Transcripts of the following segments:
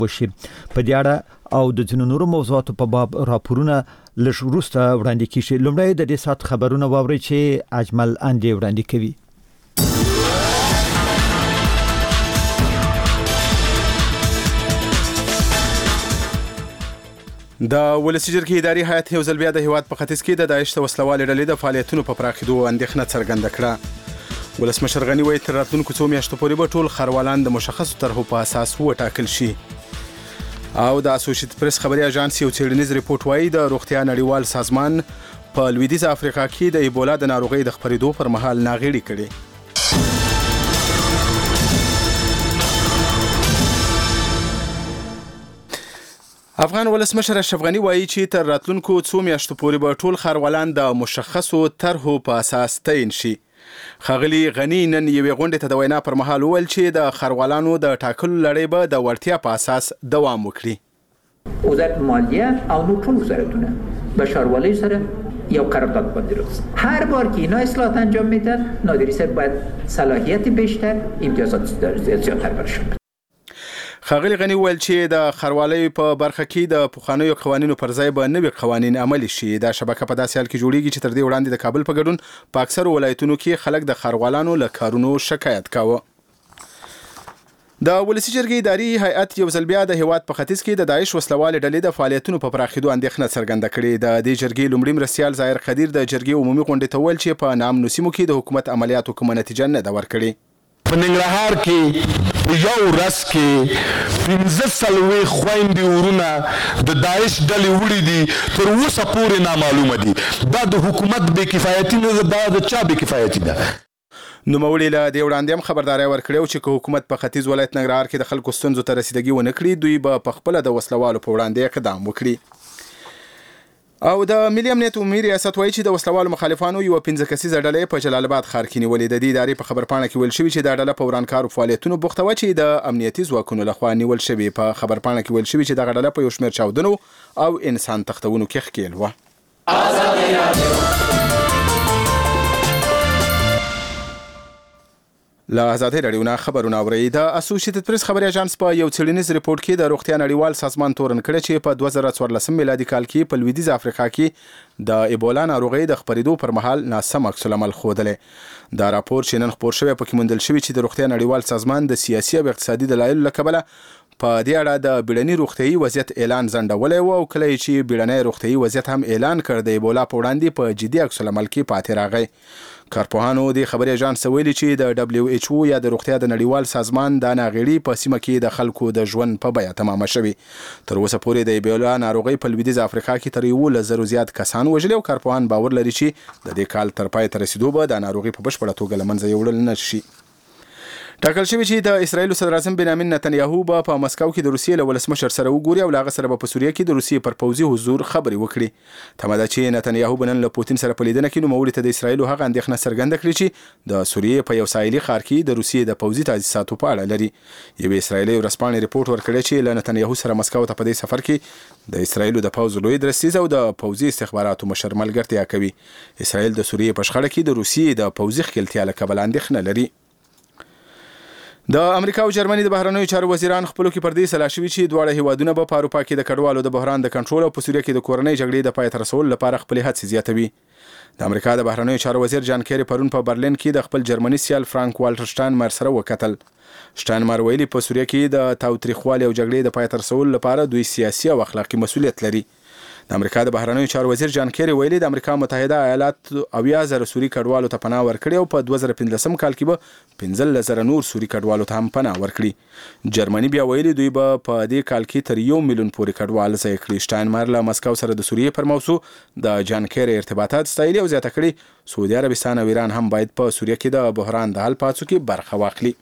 وشي. په دې اړه او د ځینو نورو موضوعاتو په باب راپورونه لږ وروسته وړاندې کیږي. لومړی د دې سات خبرونه واورئ چې اجمل اندي وړاندې کوي. د ولسي جرګې اداري هیئت یو ځل بیا د هیواد په ختیځ کې د داعش د وسلوالې ډلې د فعالیتونو په پراخېدو اندېښنه څرګنده کړه. ولسمشر غني وایي تر راتلونکو څو میاشتو پورې به ټول ښاروالان د مشخصو طرحو په اساس وټاکل شي. او د اسوسییټډ پریس خبري اژانس یو څېړنیز ریپورت وایي د روغتیا نړیوال سازمان په لویدیځه افریقا کې د ایبولا د ناروغۍ د خپرېدو پر مهال ناغېړي کړې. افغان ولسمشر اشرف غني وایي چې تر راتلونکو څو میاشتو پورې به ټول ښاروالان د مشخصو طرحو په اساس تعیین شي. ښاغلي غني نن یوې غونډې ته د وینا پر مهال وویل چې د ښاروالانو د ټاکلو لړۍ به د وړتیا په اساس دوام وکړي. وزارت مالیه او نور ټول وزارتونه به ښاروالۍ سره یو قرارداد باندې رسید. هر بار که اینا اصلاحات انجام میدن نادری سر باید صلاحیت بیشتر امتیازات زیادتر برشون. ښاغلي غني وویل چې د ښاروالۍ په برخه کې د پخوانیو قوانینو پر ځای به نوي قوانین عملي شي. دا شبکه په داسې حال کې جوړیږي چې تر دې وړاندې د کابل په ګډون په اکثرو ولایتونو کې خلک د ښاروالانو له کارونو شکایت کاوه. د ولسي جرګې اداري هیئت یو ځل بیا د هیواد په ختیځ کې د داعش وسلوالې ډلې د فعالیتونو په پراخېدو اندېښنه څرګنده کړې. د دې جرګې لومړي مرستیال ظاهر قدیر د جرګې عمومي غونډې ته وویل چې په نامنو سیمو کې د حکومت عملیاتو کومه نتیجه نه ده ورکړې. په ننګرهار کې یو ورځ کې 15 خويندې ورونه د داعش ډلې وړي دي تر اوسه پورې نامعلومه دي. دا د حکومت بې کفایتي نه ده، دا د چا بې کفایتي ده. نوموړي له دې وړاندې هم خبرداری ورکړی چې حکومت په ختیځ ولایت ننګرهار کې د خلکو ستونزو ته رسیدګي ونه کړي دوی به په خپله د وسلوالو په وړاندې اقدام وکړي. او د ملي امنیت عمومي ریاست وایي چې د وسلوالو مخالفانو یو 15 کسیزه ډله په جلال آباد ښار کې نیولې. د دې ادارې په خبرپاڼه کې ویل شوي چې دا ډله په ورانکارو فعالیتونو بوخته وه چې د امنیتي ځواکونو لخوا نیول شوې. په خبرپاڼه کې ویل شوي چې دغه ډله په یو شمېر چاودنو او انسان تښتونو کې ښکېل وه. له ازادۍ راډیو نه خبرونه اورئ. د اسوسییټډ پریس خبري اژانس په یو څېړنیز ریپورت کې د روغتیا نړیوال سازمان تورن کړی چې په 2014 میلادي کال کې په لویدیځه افریقا کې د ایبولا ناروغۍ د خپرېدو پر مهال ناسم عکس العمل ښودلی. دا راپور چې نن خپور شوی پکې موندل شوي چې د روغتیا نړیوال سازمان د سیاسي او اقتصادي دلایلو له کبله په دې اړه د بیړني روغتیايي وضعیت اعلان ځنډولی و او کله چې بیړنی روغتیايي وضعیت هم اعلان کړ د ایبولا په وړاندې په جدي عکس العمل کې پاتې راغی. کارپوهانو د خبري اژانس ویلي چې د WHO یا د روغتیا د نړیوال سازمان د ناغېړي په سیمه کې د خلکو د ژوند په بیه تمامه شوې. تر اوسه پورې د ایبولا ناروغۍ په لویدیځه افریقا کې تر 11,000 زیات کسان وژلي او کارپوهان باور لري چې د دې کال تر پای ته رسیدو به د ناروغۍ په بشپړه توګه له منځه یوړل نه شي. ټاکل شوی چې د اسرایل صدر اعظم بنیامین نتنیاهو به په مسکو کې د روسیې له ولسمشر سره وګوري او له هغه سره به په سوریه کې د روسیې پر پوځي حضور خبرې وکړي. تمه ده چې نتنیاهو به نن له پوتین سره په لیدنه کې نوموړي ته د اسرایلو هغه اندېښنه څرګنده کړي چې د سوریې په یو ساحلي ښار کې د روسیې د پوځي تاسیساتو په اړه لري. یوې اسرایلي ورځپاڼې ریپورټ ورکړی چې له نتنیاهو سره مسکو ته په دې سفر کې د اسرایلو د پوځ لوی درستیز او د پوځي استخباراتو مشر ملګرتیا کوي. اسرایل د سوریې په شخړه کې د روسیې د پوځي ښکېلتیا له کبله اندېښنه لري. د امریکا او جرمني د بهرنیو چارو وزیران خپلو کې پر دې سلا شوي چې دواړه هیوادونه به په اروپا کې د کډوالو د بحران د کنټرول او په سوریه کې د کورنۍ جګړې د پای ته رسولو لپاره خپلې هڅې زیاتوي. د امریکا د بهرنیو چارو وزیر جان کیری پرون په برلین کې د خپل جرمني سیال فرانک والټر شټاینمایر سره وکتل. شټاینمایر ویلي په سوریه کې د تاوتریخوالي او جګړې د پای ته رسولو لپاره دوی سیاسي او اخلاقي مسؤلیت لري. د امریکا د بهرنیو چارو وزیر جان کیری ویلي د امریکا متحده ایالات 80,000 سوري کډوالو ته پناه ورکړي او په 2015 کال کې به 15,000 نور سوري کډوالو ته هم پناه ورکړي. جرمني بیا ویلي دوی به په دې کال کې تر 1 میلیون پورې کډوال ځای کړي. شټاینمایر له مسکو سره د سوریې پر موضوع د جان کیری ارتباطات ستایلي او زیاته کړي سعودي عربستان او ایران هم باید په سوریه کې د بحران د حل پاتو کې برخه واخلي.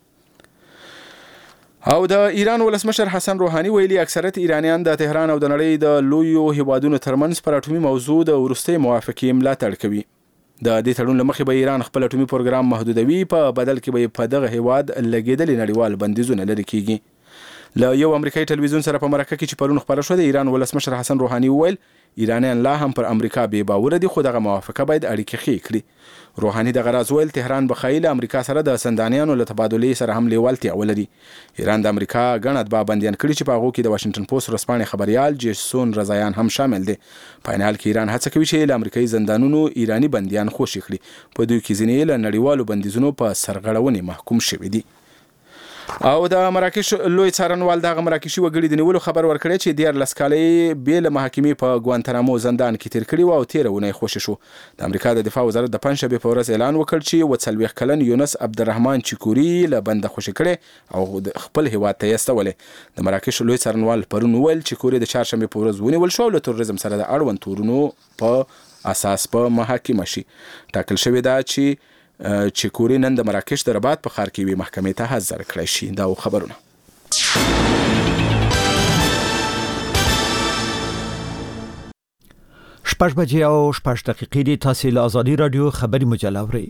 او د ایران ولسمشر حسن روحاني ویلي اکثریت ایرانیان د تهران او د نړۍ د لویو هیوادونو ترمنځ پر اټومي موضوع د وروستۍ موافقې ملاتړ کوي. د دې تړون له مخې به ایران خپل اټومي پروګرام محدودوي، په بدل کې به په دغه هیواد لګېدلې نړیوال بندیزونه لرې کیږي. له یو امریکایي ټلویزیون سره په مرکه کې چې پرون خبره شوه د ایران ولسمشر حسن روحاني وویل ایرانیان لا هم پر امریکا بې باوره دي خو دغه موافقه باید اړیکې ښې کړي. روحاني دغه راز ویل تهران به ښایي له امریکا سره د زندانیانو له تبادلې سره هم لیوالتیا ولري. ایران د امریکا ګڼ اتباع بندیان کړي چې په هغو کې د واشنګټن پوسټ ورځپاڼې خبریال جیسون رضایان هم شامل دي. په عین حال کې ایران هڅه کوي چې له امریکایي زندانونو ایراني بندیان خوشي کړي. په دوی کې ځینې له نړیوالو بندیزونو په سرغړونې محکوم شوي دي. او د مراکش لوی څارنوال دغه مراکشي وګړي د نیولو خبر ورکړی چې 14 کالۍ بې له محاکمې په ګوانتنامو زندان کې تیر کړي او 13 اونۍ خوشي شو. د امریکا د دفاع وزارت د پنځشنبې په ورځ اعلان وکړ چې 40 کلن یونس عبدالرحمن چیکوري له بنده خوشي کړي او خپل هیواد ته یستولې. د مراکش لوی څارنوال پرون ویل چیکوري د چهارشنبې په ورځ ونیول شو او له تروریزم سره د اړوند تورونو په اساس په محاکمه شي. ټاکل شوی دا چې چیکوري نن د مراکش د رباط په ښار کې یوې محکمې ته حاضر کړی شي. دا خبرونه 6:06 دي. تاسو له آزادي رادیو خبري مجله اورئ.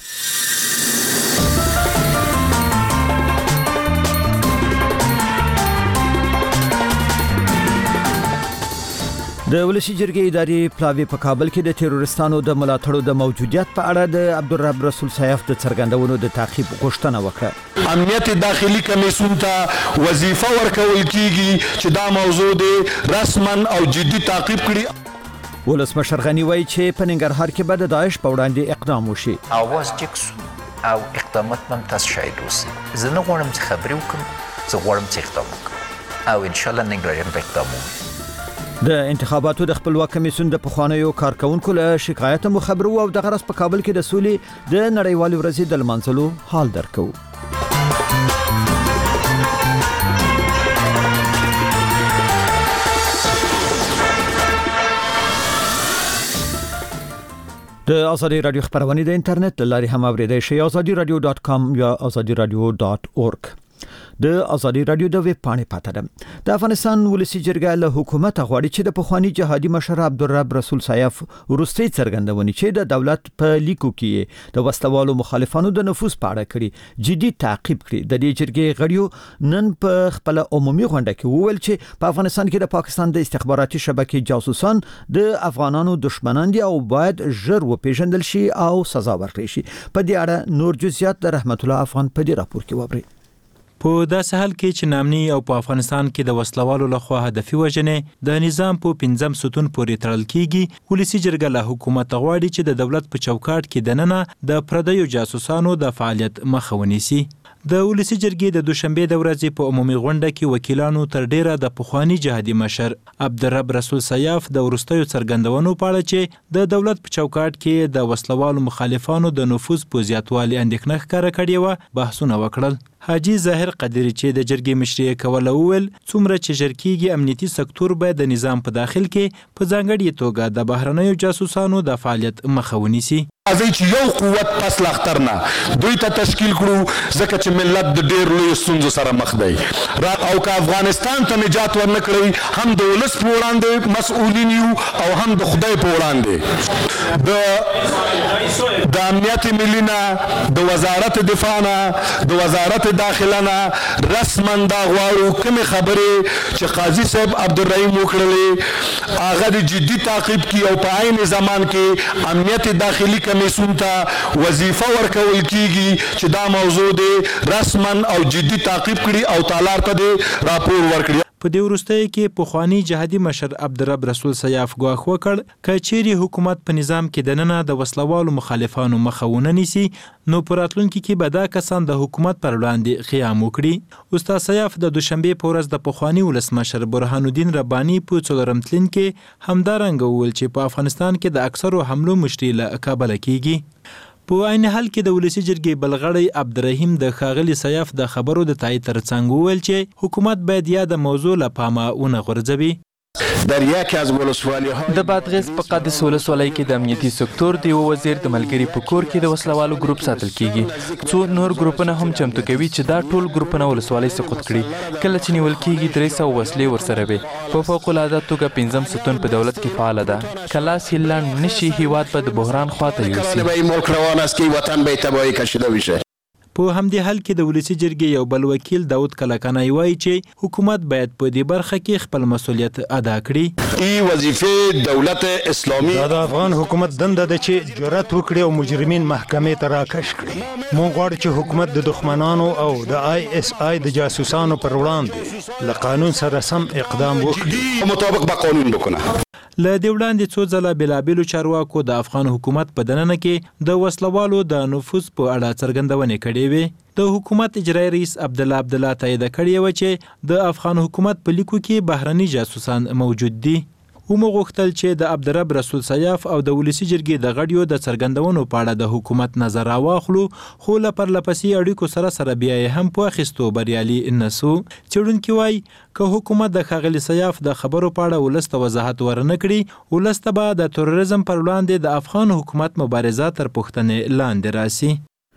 د ولسی جرګې ادارې پلاوی په کابل کې د تیرورستانو د ملاتړو د موجودیت په اړه د عبدالرب رسول سیاف د څرګندونو د تعقیب غوښتنه وکړه. امنیت داخلي کمیسیون ته وظیفه ورکول کیږي چې دا موضوع د رسما او جدي تعقیب کړي. ولسمشر غنی وایي چې په ننګرهار کې به د داعش په وړاندې اقدام وشي. اواز جکسو او اقدامات هم تاسو شاهد اوسئ. زه نه غواړم چې خبرې وکړم، زه غواړم چې اقدام وکړم او ان شاء الله ننګرهاریان به اقدام وکړي. د انتخاباتو د خپلواک کمیسیون د پخوانیو کارکونکو له شکایت مو خبرو او د غرض په کابل کې د سولې د نړیوالې ورځې د لمانځلو حال درکو. د آزادي رادیو خبرونه د انټرنیټ لاري هم اوریدئ شئ azadiradio.com یا azadiradio.org. د آزادي رادیو د ویب پاڼې پاته ده. د افغانستان ولسی جرګه له حکومت غواړي چې د پخوانی جهادي مشر عبدالرب رسول سیاف وروستي څرګندونې چې د دولت په لیکو کې د وسلوالو مخالفانو د نفوذ په اړه کړي جدي تعقیب کړي. د دې جرګې غړیو نن په خپل عمومي غونډه کې وویل چې په افغانستان کې د پاکستان د استخباراتي شبکې جاسوسان د افغانانو دشمنان دي او باید ژر وپیژندل شي او سزا ورکړي شي. په دې اړه نور جزئیات د رحمت الله افغان په دې راپور کې وبري. په داسې حال کې چې نامني او په افغانستان کې د وسلوالو لخوا هدفي وژنې د نظام په 5 ستون پورې تړل کیږي، ولسی جرګه له حکومت غواړي چې د دولت په چوکاټ کې دننه د پردیو جاسوسانو د فعالیت مخه ونیسي. د ولسی جرګې د دوشنبه د ورځې په عمومي غونډه کې وکیلانو تر ډیره د پخوانی جهادي مشر عبدالرب رسول سیاف د ورستیو څرګندونو په اړه چې د دولت په چوکاټ کې د وسلوالو مخالفانو د نفوذ په زیاتوالي اندېښنه ښکاره کړې و بحثونه وکړل. حاجی ظاهر قدری چې د جرګې مشري کوله وویل څومره چې ژر کېږي امنیتي سکتور باید د نظام په داخل کې په ځانګړې توګه د بهرنیو جاسوسانو د فعالیت مخه ونیسي. راځي چې یو قوت پس لاختر نه دوی ته تشکیل کړو ځکه چې ملت د ډېر لوی ستونزو سره مخ دی او که افغانستان ته نجات ورنه کړی هم د ولس په وړاندې مسؤلین یو او هم د خدای په وړاندې. د امنیت ملي نه د وزارت دفاع نه د وزارت داخله نه رسما دا غواړو کومې خبرې چې قاضي صاحب عبدالرحیم وکړلې هغه د جدي تعقیب کی او په عین زمان کې امنیت داخلي کمیسیون ته وظیفه ورکول کیږي چې دا موضوع دی رسما او جدي تعقیب کړي او تالار ته دی راپور ورکړي. په دې وروستیو کې پخوانی جهادي مشر عبدالرب رسول سیاف ګواښ وکړ که چیرې حکومت په نظام کې دننه د وسلوالو مخالفانو مخه ونه نیسي نو په راتلونکي کې به دا کسان د حکومت پر وړاندې قیام وکړي. استاد سیاف د دوشنبې په ورځ د پخوانی ولسمشر برهان الدین رباني په څلورم تلین کې همدارنګه وویل چې په افغانستان کې د اکثرو حملو مشري له کابل کېږي. په عین حال کې د ولسی جرګې بلغړی عبدالرحیم د ښاغلي سیاف د خبرو د تایید ترڅنګ وویل چې حکومت باید یا د موضوع له پامه ونه غورځوي. در یکی از ولسوالی‌های د بادغیس په قادس ولسوالۍ کې د امنیتي سکتور د یو وزیر د ملګری په کور کې د وسلوالو ګروپ ساتل کیږي. څو نور ګروپونه هم چمتو کوي چې دا ټول ګروپونه ولسوالۍ سقوط کړي. کله چې نیول کیږي 300 وسلې ورسره وي. په فوق العاده توګه 5 ستون په دولت کې فعال ده. کلاس هیلان نشي هیواد په د بحران خواته یوسي. به این ملک روان است که وطن به تباهی کشیده بشه. په همدې حال کې د ولسی جرګې یو بل وکیل داود کلکانای وایي چې حکومت باید په دې برخه کې خپل مسؤلیت ادا کړي. ای وظیفه دولت اسلامي د افغان حکومت دنده ده چې جرأت وکړي او مجرمین محکمې ته راکش کړي. مونږ غواړو چې حکومت د دښمنانو او د ISI د جاسوسانو پر وړاندې له قانون سره سم اقدام وکړي، مطابق با قانون بکنه. له دې وړاندې څو ځله بېلابېلو چارواکو د افغان حکومت په دننه کې د وسلوالو د نفوذ په اړه څرګندونې کړې وې. د حکومت اجرایي رئیس عبدالله تایید کړې وه چې د افغان حکومت په لیکو کې بهرني جاسوسان موجود دي. ومغوښتل چې د عبدالرب رسول سیاف او د ولسی جرګې د غړیو د څرګندونو په اړه د حکومت نظر راواخلو، خو له پرلپسې اړیکو سره بیا یې هم په اخیستو بریالي نسو. څېړونکي وایي که حکومت د ښاغلي سیاف د خبرو په اړه ولس ته وضاحت ورنه کړي، ولس ته به د تروریزم پر وړاندې د افغان حکومت مبارزه تر پوښتنې لاندې راسي.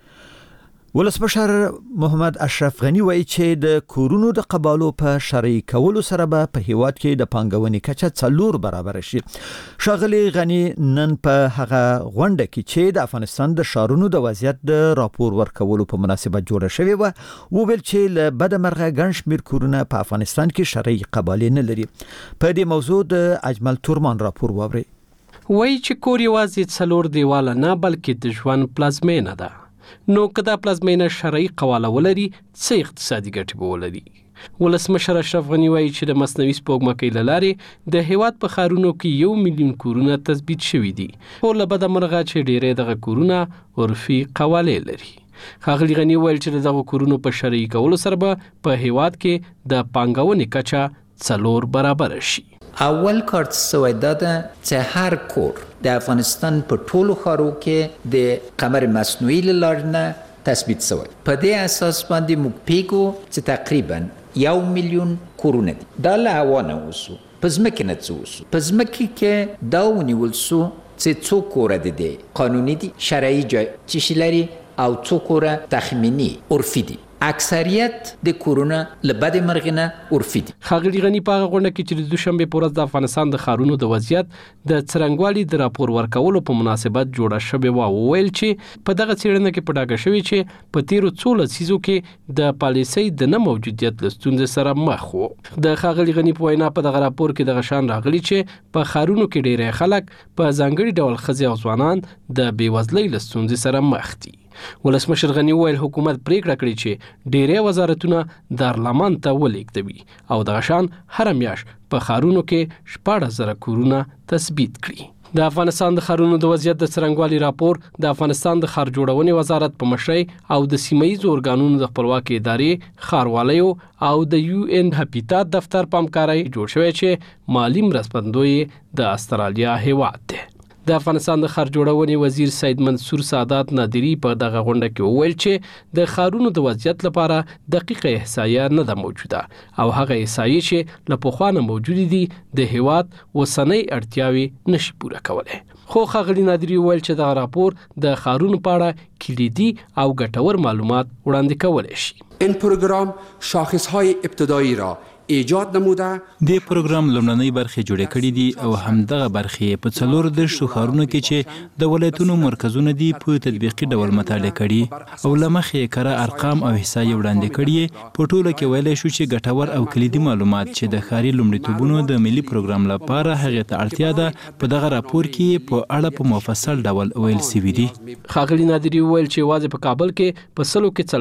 ولسمشر محمد اشرف غنی وایي چې د کورونو د قبالو په شرعي کولو سره به په هیواد کې د پانګونې کچه 4 برابر شي. ښاغلي غنی نن په هغه غونډه کې چې د افغانستان د ښارونو د وضعیت د راپور ورکولو په مناسبت جوړه شوې وه وویل چې له بده مرغه ګڼ شمېر کورونه په افغانستان کې شرعي قبالې نه لري. په دې موضوع د اجمل تورمان راپور واورئ. وایي چې کور یوازې 4 دیواله نه بلکې د ژوند پلازمینه ده. نو که دا پلازمینه شرعي قواله ولري څه اقتصادي ګټې به ولري. ولسمشر اشرف غنی وایي چې د مصنوعي سپوږمکۍ له لارې د هیواد په ښارونو کې 1 میلیون کورونه تثبیت شوي دي، خو له بده مرغه چې ډیری دغه کورونه عرفي قوالې لري. ښاغلي غنی ویل چې دغه کورونو په شرعي کولو سره به په هیواد کې د پانګونې کچه 4 برابر شي. اول کار څه ده چې هر کور د افغانستان په ټولو ښارو کې د قمر مصنوعي له لارې نه تثبیت شوی. په دې اساس باندې موږ پیګو چې تقریبا 1 میلیون کورونه دي. دا له هوا نه وسو، په ځمکې نه څه وسو. په ځمکې کې دا ونیول سو چې څو کوره دي قانوني دي، شرعي جای چې لري، او څو کوره تخمینی عرفي دي. اکثریت د کورونا لبد مرغنه عرفي دي. ښاغلي غنی په غونډه کې چې د دوشنبه په ورځ د افغانستان د ښارونو د وضعیت د څرنګوالي د راپور ورکولو په مناسبت جوړه شوې و ویل چې په دغه څېړنه کې په ډاګه شوی چې په تیرو 14 لسیزو کې د پالیسۍ د نه موجودیت له ستونزې سره مخ وو. د ښاغلي غنی په وینا په دغه راپور کې دغه شان راغلي چې په ښارونو کې ډېری خلک په ځانګړي ډول ښځې او ځوانان د بېوزلۍ له ستونزې سره مخ دي. ولسمشر غنی ویل حکومت پریکړه کړې چې ډیری وزارتونه دارالمان ته ولیږدوي او دغه شان هر میاشت په ښارونو کې 14,000 کورونه تثبیت کړي. د افغانستان د ښارونو د وضعیت د څرنګوالي راپور د افغانستان د ښار جوړونې وزارت په مشرۍ او د سیمه‌ییزو ارګانونو د خپلواکۍ ادارې ښاروالیو او د UN هابیتات دفتر په همکارۍ جوړ شوی چې مالی مرستندوی د استرالیا هیواد دی. د افغانستان د ښار جوړونې وزیر سید منصور سعادت نادری په دغه غونډه کې وویل چې د ښارونو د وضعیت لپاره دقیقه احصایه نه ده موجوده او هغه احصایې چې له پخوا نه موجودې دي د هیواد اوسنۍ اړتیاوې نشي پوره کولی. خو ښاغلي نادری ویل چې دغه راپور د ښارونو په اړه کلیدي او ګټور معلومات وړاندې کولی شي. این پروگرام شاخصهای ابتدایی را ایجاد نموده. د پروګرام لومړنۍ برخې جوړې کړې دي او همدغه برخې په 14 ښارونو کې چې د ولایتونو مرکزونه دي په تطبیقي ډول مطالعه کړي او لمخې کره ارقام او احصایې وړاندې کړي. په ټوله کې ویلی شو چې ګټور او کلیدي معلومات چې د ښاري لومړیتوبونو د ملي پروګرام لپاره هغې ته اړتیا ده په دغه راپور کې په اړه په مفصل ډول ویل شوي دي. ښاغلي نادری ویل چې یوازې په کابل کې په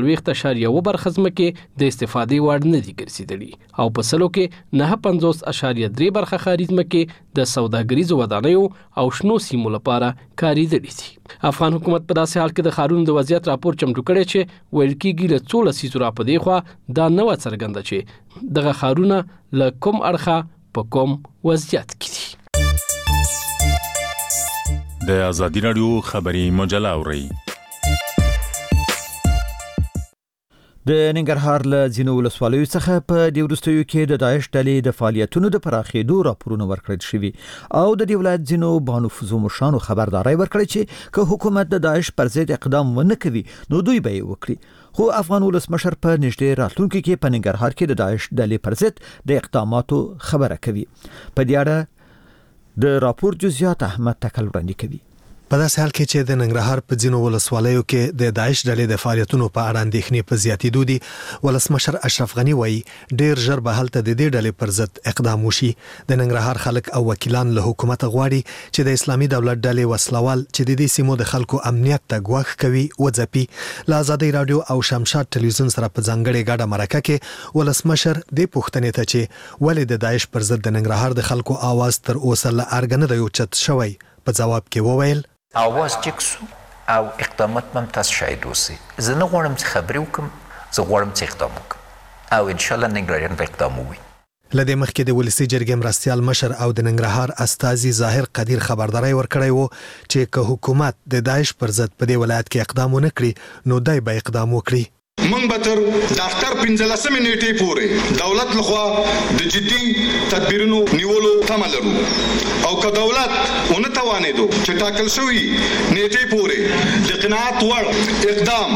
40.4 برخه ځمکې د استفادې وړ نه دي ګرځېدلي او په سلو کې 9.3 برخه ښاري ځمکې د سوداګریزو ودانیو او شنو سیمو لپاره کارېدلې دي. افغان حکومت په داسې حال کې د ښارونو د وضعیت راپور چمتو کړی چې ویل کېږي له 14 لسیزو راپدې خوا دا نه وه څرګنده چې دغه ښارونه له کوم اړخه په کوم وضعیت کې دي. د ازادي راډیو خبري مجله اورئ. د ننګرهار له ځینو ولسوالیو څخه په دې وروستیو کې د داعش ډلې د فعالیتونو د پراخېدو راپورونه ورکړل شوي او د دې ولایت ځینو بانفوذو مشرانو خبرداری ورکړې چې که حکومت د داعش پر ضد اقدام ونه کوي نو دوی به یې وکړي. خو افغان ولسمشر په نږدې راتلونکي کې په ننګرهار کې د داعش ډلې پر ضد د اقداماتو خبره کوي. په دې اړه د راپور جزئیات احمد تکل وړاندې کوي. په داسې حال کې چې د ننګرهار په ځینو ولسوالیو کې د داعش ډلې د فعالیتونو په اړه اندېښنې په زیاتېدو دي، ولسمشر اشرف غني وایي ډېر ژر به هلته د دې ډلې پر ضد اقدام وشي. د ننګرهار خلک او وکیلان له حکومت غواړي چې د اسلامي دولت ډلې وسلوال چې د دې سیمو د خلکو امنیت ته ګواښ کوي وځپي. له آزادۍ راډیو او شمشاد ټلویزیون سره په ځانګړې ګډه مرکه کې ولسمشر دې پوښتنې ته چې ولې د داعش پر ضد د ننګرهار د خلکو آواز تر اوسه له ارګ نه دی اوچت شوی، په جواب کې وویل آواز ټیک سو او اقدامات هم تاسو شاهد اوسئ. زه نه غواړم چې خبرې وکړم، زه غواړم چې اقدام وکړم او انشاءالله ننګرهاریان به اقدام ووي. له دې مخکې د ولسي جرګې مرستیال مشر او د ننګرهار استازي ظاهر قدیر خبرداری ورکړی وو چې که حکومت د داعش پر ضد په دې ولایت کې اقدام ونه کړي نو دای به اقدام وکړي. موږ به تر د اختر 15 نیټې پورې دولت لخوا د جدي تدبیرونو نیولو تمه لرو او که دولت ونه توانېدو چې ټاکل شوی نیټې پورې د قناعت وړ اقدام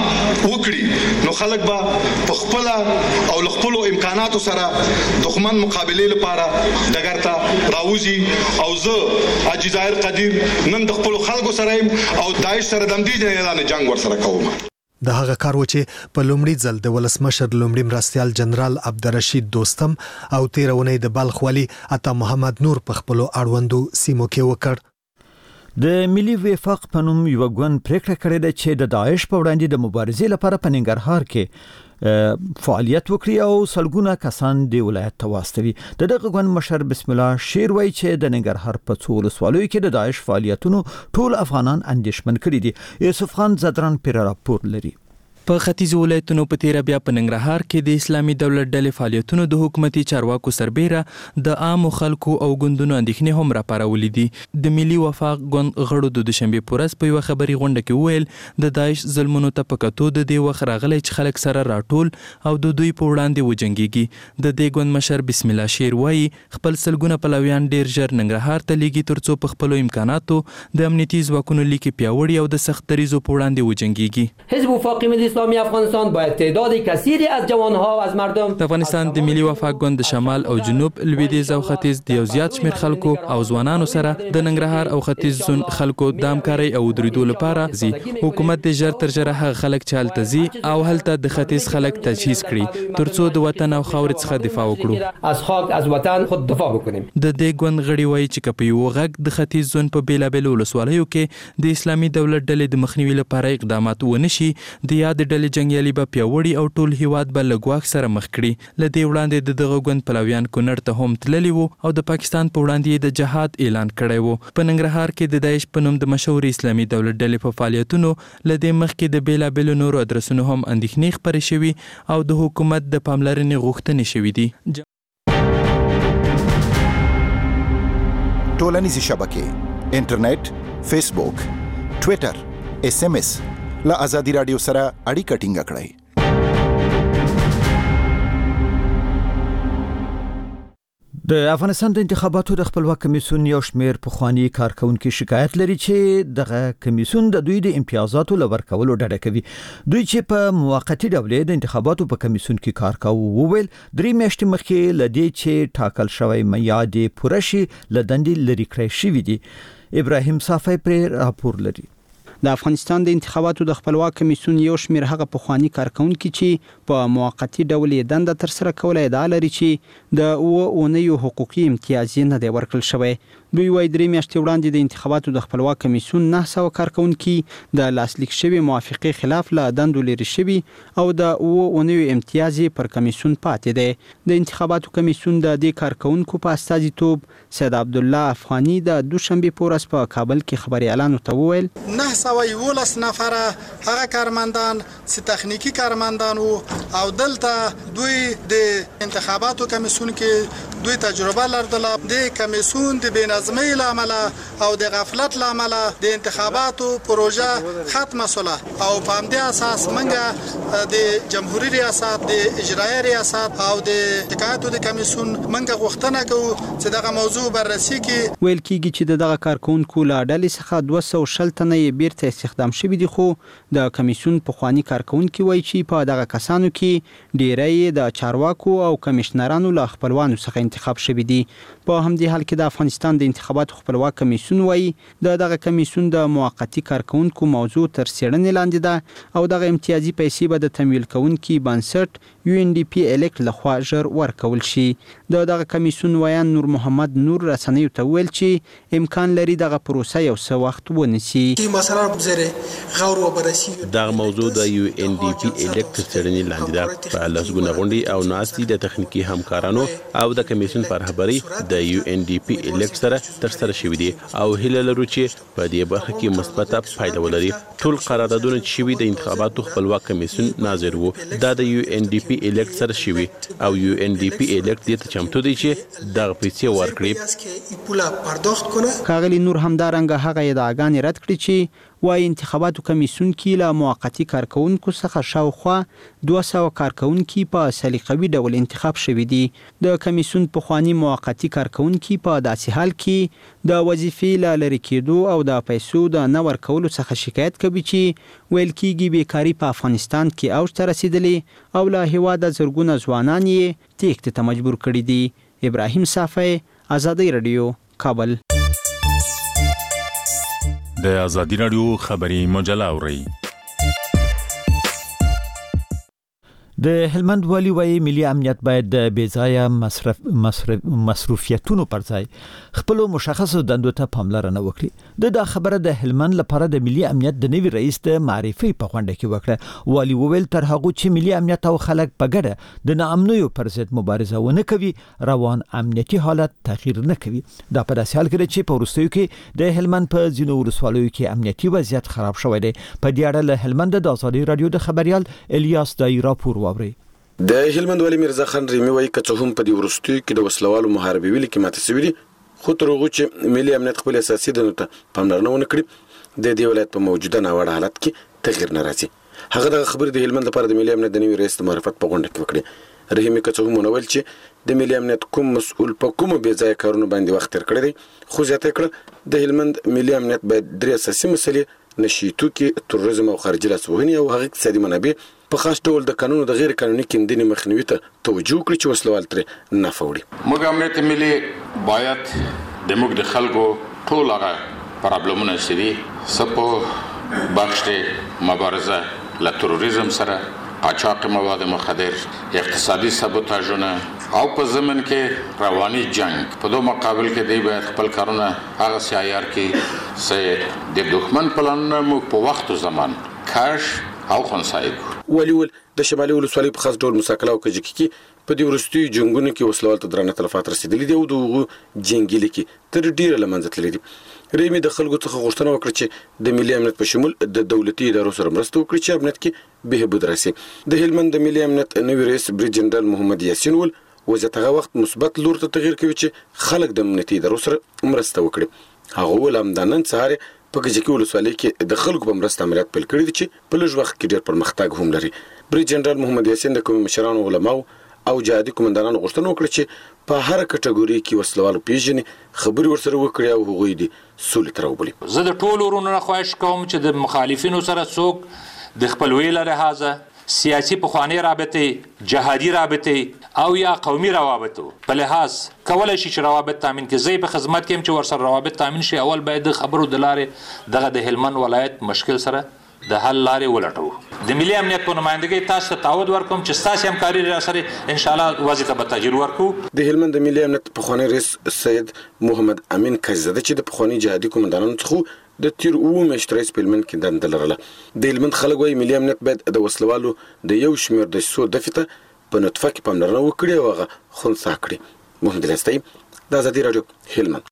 وکړي نو خلک به په خپل او خپل امکاناتو سره دښمن مقابله لپاره ډګر ته راوځي او زه حاجي ظاهر قدیر نن د خپل خلکو سره او داعش سره د دې اعلان جنگ ور سره کوم. د هغه کار و چې په لومړي ځل د ولسمشر لومړي مرستیال جنرال عبدالرشید دوستم او تیرونې د بلخ والي عطا محمد نور په خپلو اړوندو سیمو کې وکړ. د ملي وفاق په نوم یو ګوند پریکړه کړې ده چې د داعش په وړاندې د مبارزې لپاره په ننګرهار کې فعالیت وکړي او سلګونه کسان د ولایت ته واستوي. د دغه ګوند مشر بسم الله شیر وایي چې د ننګرهار په څو ولسوالیو کې د داعش فعالیتونو ټول افغانان اندېښمن کړي دي. یوسف خان زدران پیر راپور لري. په ختیځو ولایتونو په تیر بیا په ننګرهار کې د اسلامي دولت ډلې فعالیتونو د حکومتي چارواکو سربېره د عامو خلکو او ګوندونو اندېښنې هم راپارولې دي. د ملي وفاق ګوند غړو د دوشنبه په ورځ په یو خبري غونډه کې وویل د داعش ظلمونو ته په کتو د دې وخت راغلی چې خلک سره راټول او د دوی په وړاندې وجنګيږي. د دې ګوند مشر بسم الله شیر وایي خپل سلګونه پلویان ډیر ژر ننګرهار ته لیږي ترڅو په خپل امکاناتو د امنیتي ځواکونو لیکي پیاوړي او د سخت دریزو په وړاندې وجنګيږي. حزب وفاقی ملی اسلامی افغانستان باید تعداد کثیری از جوانها و از مردم د افغانستان د ملي وفاق ګوند د شمال او جنوب لویدیځ او ختیځ د یو زیات شمیر خلکو او ځوانانو سره د ننګرهار او ختیځ زون خلکو د همکارۍ او درېدو لپاره زی حکومت د ژر تر ژره هغه خلک چې هلته زی او هلته د ختیځ خلک تجهیز کړي ترڅو د وطن او خاورې څخه دفاع وکړو، از خاک از وطن خود دفاع وکړو. د دې ګوند غړي وایي چې کپی یو غږ د ختیځ زون په بیلابېلو ولسوالیو کې د اسلامي دولت ډلې د مخنیوي لپاره اقدامات ونشي د یاد ډلې جنگیالي به پیاوړي او ټول هیواد به له ګواښ سره مخ کړي. له دې وړاندې د دغه ګوند پلویان کونړ ته هم تللي وو او د پاکستان په وړاندې د جهاد اعلان کړی وو. په ننګرهار کې د داعش په نوم د مشهور اسلامي دولت ډلې په فعالیتونو له دې مخکې د بیلابېلو نورو ادرسونو هم اندېښنې خپرې شوي او د حکومت د پاملرنې غوښتنې شوي دي. ټولنیزې شبکې انټرنیټ، فیسبوک، ټویټر، SMS له آزادي رادیو سره اړیکه ټینګه کړئ. د افغانستان د انتخاباتو د خپلواک کمیسیون یو شمېر پخواني کارکونکو شکایت لري چې دغه کمیسیون د دوی د امتیازاتو لور کولو ډډه کوي. دوی چې په موقتی ډول د انتخاباتو په کمیسیون کې کار کوي وویل 3 میاشتې مخکې لدی چې ټاکل شوی میعاد پوره شي لدندې لري کړی شوی دی. ابراهیم صافی پر راپور لري. د افغانستان د انتخاباتو د خپلواک کمیسیون یو شمېر هغه پخواني کارکونکو چې په موقتی ډول یې دنده تر سره کولای ادعا لري چې د اونیو حقوقي امتیاز نه دی ورکړل شوی. دوی وايي 3 میاشتې وړاندې د انتخاباتو د خپلواک کمیسیون 900 کارکونکو د لاسلیک شوی موافقه خلاف له دندو لري شوی او د اونیو امتیاز پر کمیسیون پاتې دی. د انتخاباتو کمیسیون د دې کارکونکو په استازیتوب سید عبد الله افغانی د دوشنبه پورس په کابل کې خبري اعلان وتویل 911 نفر هغه کارمندان چې تخنیکی کارمندان او دلته دوی د انتخاباتو کمیسیون کې دوی تجربه لرله. د کمیسیون د بنظمۍ لامل او د غفلت لامل د انتخاباتو پروژه ختمه شوه او په همدې اساس منګه د جمهوریت ریاست د اجرایی ریاست او د شکایتو د کمیسیون منګه غوښتنه کوو چې دغه موضوع بررسي کې ویل کیږي چې دغه کارکونکو لا ډلې څخه 260 تنه بیرته کار ته استخدام شوي دي، خو د کمیسیون پخوانی کارکونکي وایي چې په دغه کسانو کې ډیری د چارواکو او کمشنرانو له خپلوانو څخه انتخاب شوي دي. په همدې حال کې د افغانستان د انتخاباتو خپلواک کمیسیون وایي دغه کمیسیون د موقتی کارکونکو موضوع تر څېړنې لاندې ده او دغه امتیازي پیسې به د تمویل کوونکي بنسټ UNDP الکت لخوا ژر ورکول شي. دغه کمیسیون ویان نور محمد نور رسنیو ته ویل چې امکان لري دغه پروسه یو څه وخت ونیسي. دغه موضوع د UNDP الکت څېړنې لاندې ده. په لسګونه غونډې او ناستې د تخنیکي همکارانو او د کمیسیون په رهبرۍ د UNDP الکت سره ترسره شوي دي او هیله لرو چې په دې برخه کې مثبته پایله ولري. ټول قراردادونه چې شوي د انتخاباتو خپلواک کمیسیون ناظر وو دا د UNDP الکت سره شوي او UNDP الکت دې ته چمتو دی چې دغه پیسې ورکړي. ښاغلي نور همدارنګه هغه ادعاګانې رد کړي چې وايي انتخاباتو کمیسیون کې له موقتی کارکونکو څخه شاوخوا 200 کارکونکي په سلیقوي ډول انتخاب شوي دي. د کمیسیون پخوانی موقتی کارکونکي په داسې حال کې د وظیفې له لرې کېدو او د پیسو د نه ورکولو څخه شکایت کوي چې ویل کېږي بیکاري په افغانستان کې اوج ته رسیدلې او له هېواده زرګونه ځوانان یې تېښتې ته مجبور کړي دي. ابراهیم صافی، ازادي رادیو، کابل. د ازادي رادیو خبري مجله اورئ. د هلمند والی وایي ملي امنیت باید د بېځایه مصروفیتونو پر ځای خپل مشخصو دندو ته پاملرنه وکړي. د خبره د هلمند لپاره د ملي امنیت د نوي رئیس د معرفي په غونډه کې وکړه. والی وویل تر هغه چې ملي امنیت او خلک په ګډه د ناامنیو پر ضد مبارزه ونه کوي روان امنیتي حالت تغییر نه کوي. دا په داسې حال کې چې په وروستیو کې د هلمند په ځینو ولسوالیو کې امنیتي وضعیت خراب شوی دی. په دې اړه له هلمند د ازادي رادیو د خبريال الیاس دای راپور د هلمند والی میرزا خان ریمی وایي که څه هم په دې وروستیو کې د وسلوالو محاربې ویلې کې ماته شوي دي، خو تر هغو چې ملي امنیت خپل اساسي دندو ته پاملرنه ونه کړي د دې ولایت په موجوده ناوړه حالت کې تغییر نه راځي. هغه دغه خبرې د هلمند لپاره د ملي امنیت د نوي رئیس د معرفت په غونډه کې وکړې. رحیمي که څه هم ونه ویل چې د ملي امنیت کوم مسؤل په کومو بېځایه کارونو باندې وخت تېر کړی دی، خو زیاته کړه د هلمند ملي امنیت باید 3 اساسي مسلې نشي توکي، تروریزم او خارجي لاسوهنې او هغه اقتصادي منابع په خاص ډول د قانون د غیر قانوني کیندنې مخنیوي ته توجه وکړي چې وسلوال ترې نه فوړي. موږ امنیت ملي باید د موږ د خلکو ټول هغه پرابلمونه چې دي سپو بخش مبارزه له تروریزم سره، قاچاق مواد مخدر، اقتصادي سابوتاژونه او په ضمن کې رواني جنگ په دوه مقابل کې دی باید خپل کارونه هغه سیایر کې چې د دښمن پلانونه مو په وخت او زمان کاش او خنثی ولول د شمالي ولسوالۍ په خاص ډول مساکله او کجکی کې په دې وروستیو جنگونو کې وسلوال ته درنه تلفات رسیدلې دي او دغه جنگي لیکي تر ډیره لمنځه تللي دي. ریمی د خلکو څخه غوښتنه وکړه چې د ملي امنیت په شمول د دولتي ادارو سره مرسته وکړي چې امنیت کې بهبود راسي. د هلمند د ملي امنیت نوي رئیس بریج جنرال محمد یاسین ول وضعیت هغه وخت مثبت لور ته تغییر کوي چې خلک د امنیتي ادارو سره مرسته وکړي. هغه ول همدانن سهار په کجکی ولسوالۍ کې د خلکو په مرسته عملیات پیل کړي دي چې په لږ وخت کې ډېر پرمختګ هم لري. بریج جنرال محمد یاسین د قومي مشرانو علماو او جهادي کمانډانانو غوښتنه وکړه چې په هر کټګوري کې وسلوال پیژني خبري ورسره وکړي او هغوی دي سولې ته راوبلي. زه د ټولو ورونو خواهش کوم چې د مخالفینو سره څوک د خپلوي له لحاظه سیاسي پخوانی رابطې، جهادي رابطې او یا قومي روابطو په لحاظ کولای شي چې روابط تامین کړي. زه په خدمت کې چې ورسره روابط تامین شي اول باید د خبرو د لارې دغه د هلمند ولایت مشکل سره د حل لارې ولټو. د ملي امنیت په نمائندګۍ تاسو ته تعهد ورکوم چې ستاسو همکاري را سره ان شاء الله وظیفه به تجربه ورکو. د هلمند ملي امنیت پخوانی رئیس سید محمد امین کزاده چې د پخوانی جهادي کمانډانانو څخه د تیر میاشت رئیس په هلمند کې دنده لرله. د هلمند خلک وايي ملي امنیت باید د وسلوالو د یو شمېر د سو دفعه په نطفه کې پاملرنه وکړي او هغه خنثی کړي. محمد لستای د ازادي رادیو هلمند.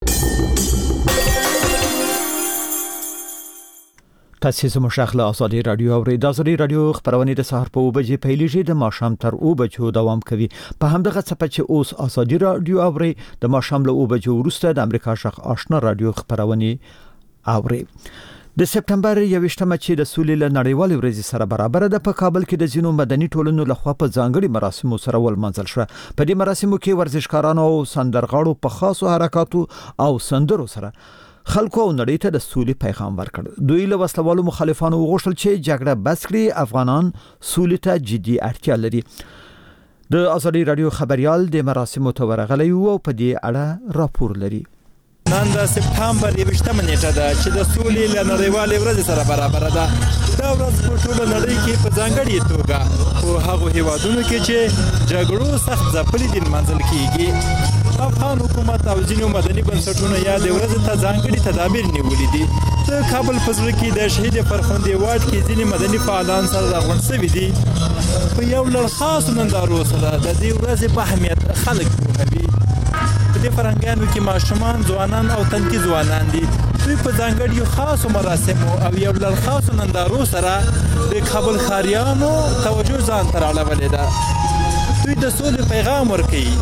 تاسو زموږ شاخله ازادي رادیو او د ازادي رادیو خبرونه د سهار په وبجې پیلېږي د ماښام تر وبجو دوام کوي. په همدغه څپه چې اوس ازادي رادیو اوري د ماښام له وبجو وروسته د امریکا شخ آشنا رادیو خبرونه اوري. د سپتمبر 21مه چې د سولې له نړیوالې ورځې سره برابر ده په کابل کې د ځینو مدني ټولنو لخوا په ځانګړي مراسمو سره ولمانځل شوه. په دې مراسمو کې ورزشکارانو او سندرغاړو په خاصو حرکاتو او سندرو سره خلکو او نړۍ ته د سولې پیغام ورکړ. دوی له وسلوالو مخالفانو وغوښتل چې جګړه بس کړي، افغانان سولې ته جدي اړتیا لري. د ازادي رادیو خبريال د مراسمو ته ورغلی او په دې اړه راپور لري. نن د سپتمبر 28 نیټه ده چې د سولې له نړیوالې ورځې سره برابر ده. دا ورځ په ټوله نړۍ کې په ځانګړې توګه په هغو هیوادونو کې چې جګړو سخت ځپلي دي نمانځل کیږي. افغان حکومت او ځینو مدني بنسټونو یا د ورځې ته ځانګړي تدابیر نیولي دي. د کابل په زړه کې د شهید فرخندې واټ کې ځینې مدني فعالان سره راغونډ شوي دي. په یو لړ خاصو نندارو سره د دې ورځې په اهمیت خلک پوهوي. په دې فرهنګانو کې ماشومان، ځوانان او تنکي ځوانان دي. دوی په ځانګړیو خاصو مراسمو او یو لړ خاصو نندارو سره د کابل ښاریانو توجه ځان ته راړولې ده. دوی د سولې پیغام ورکوي.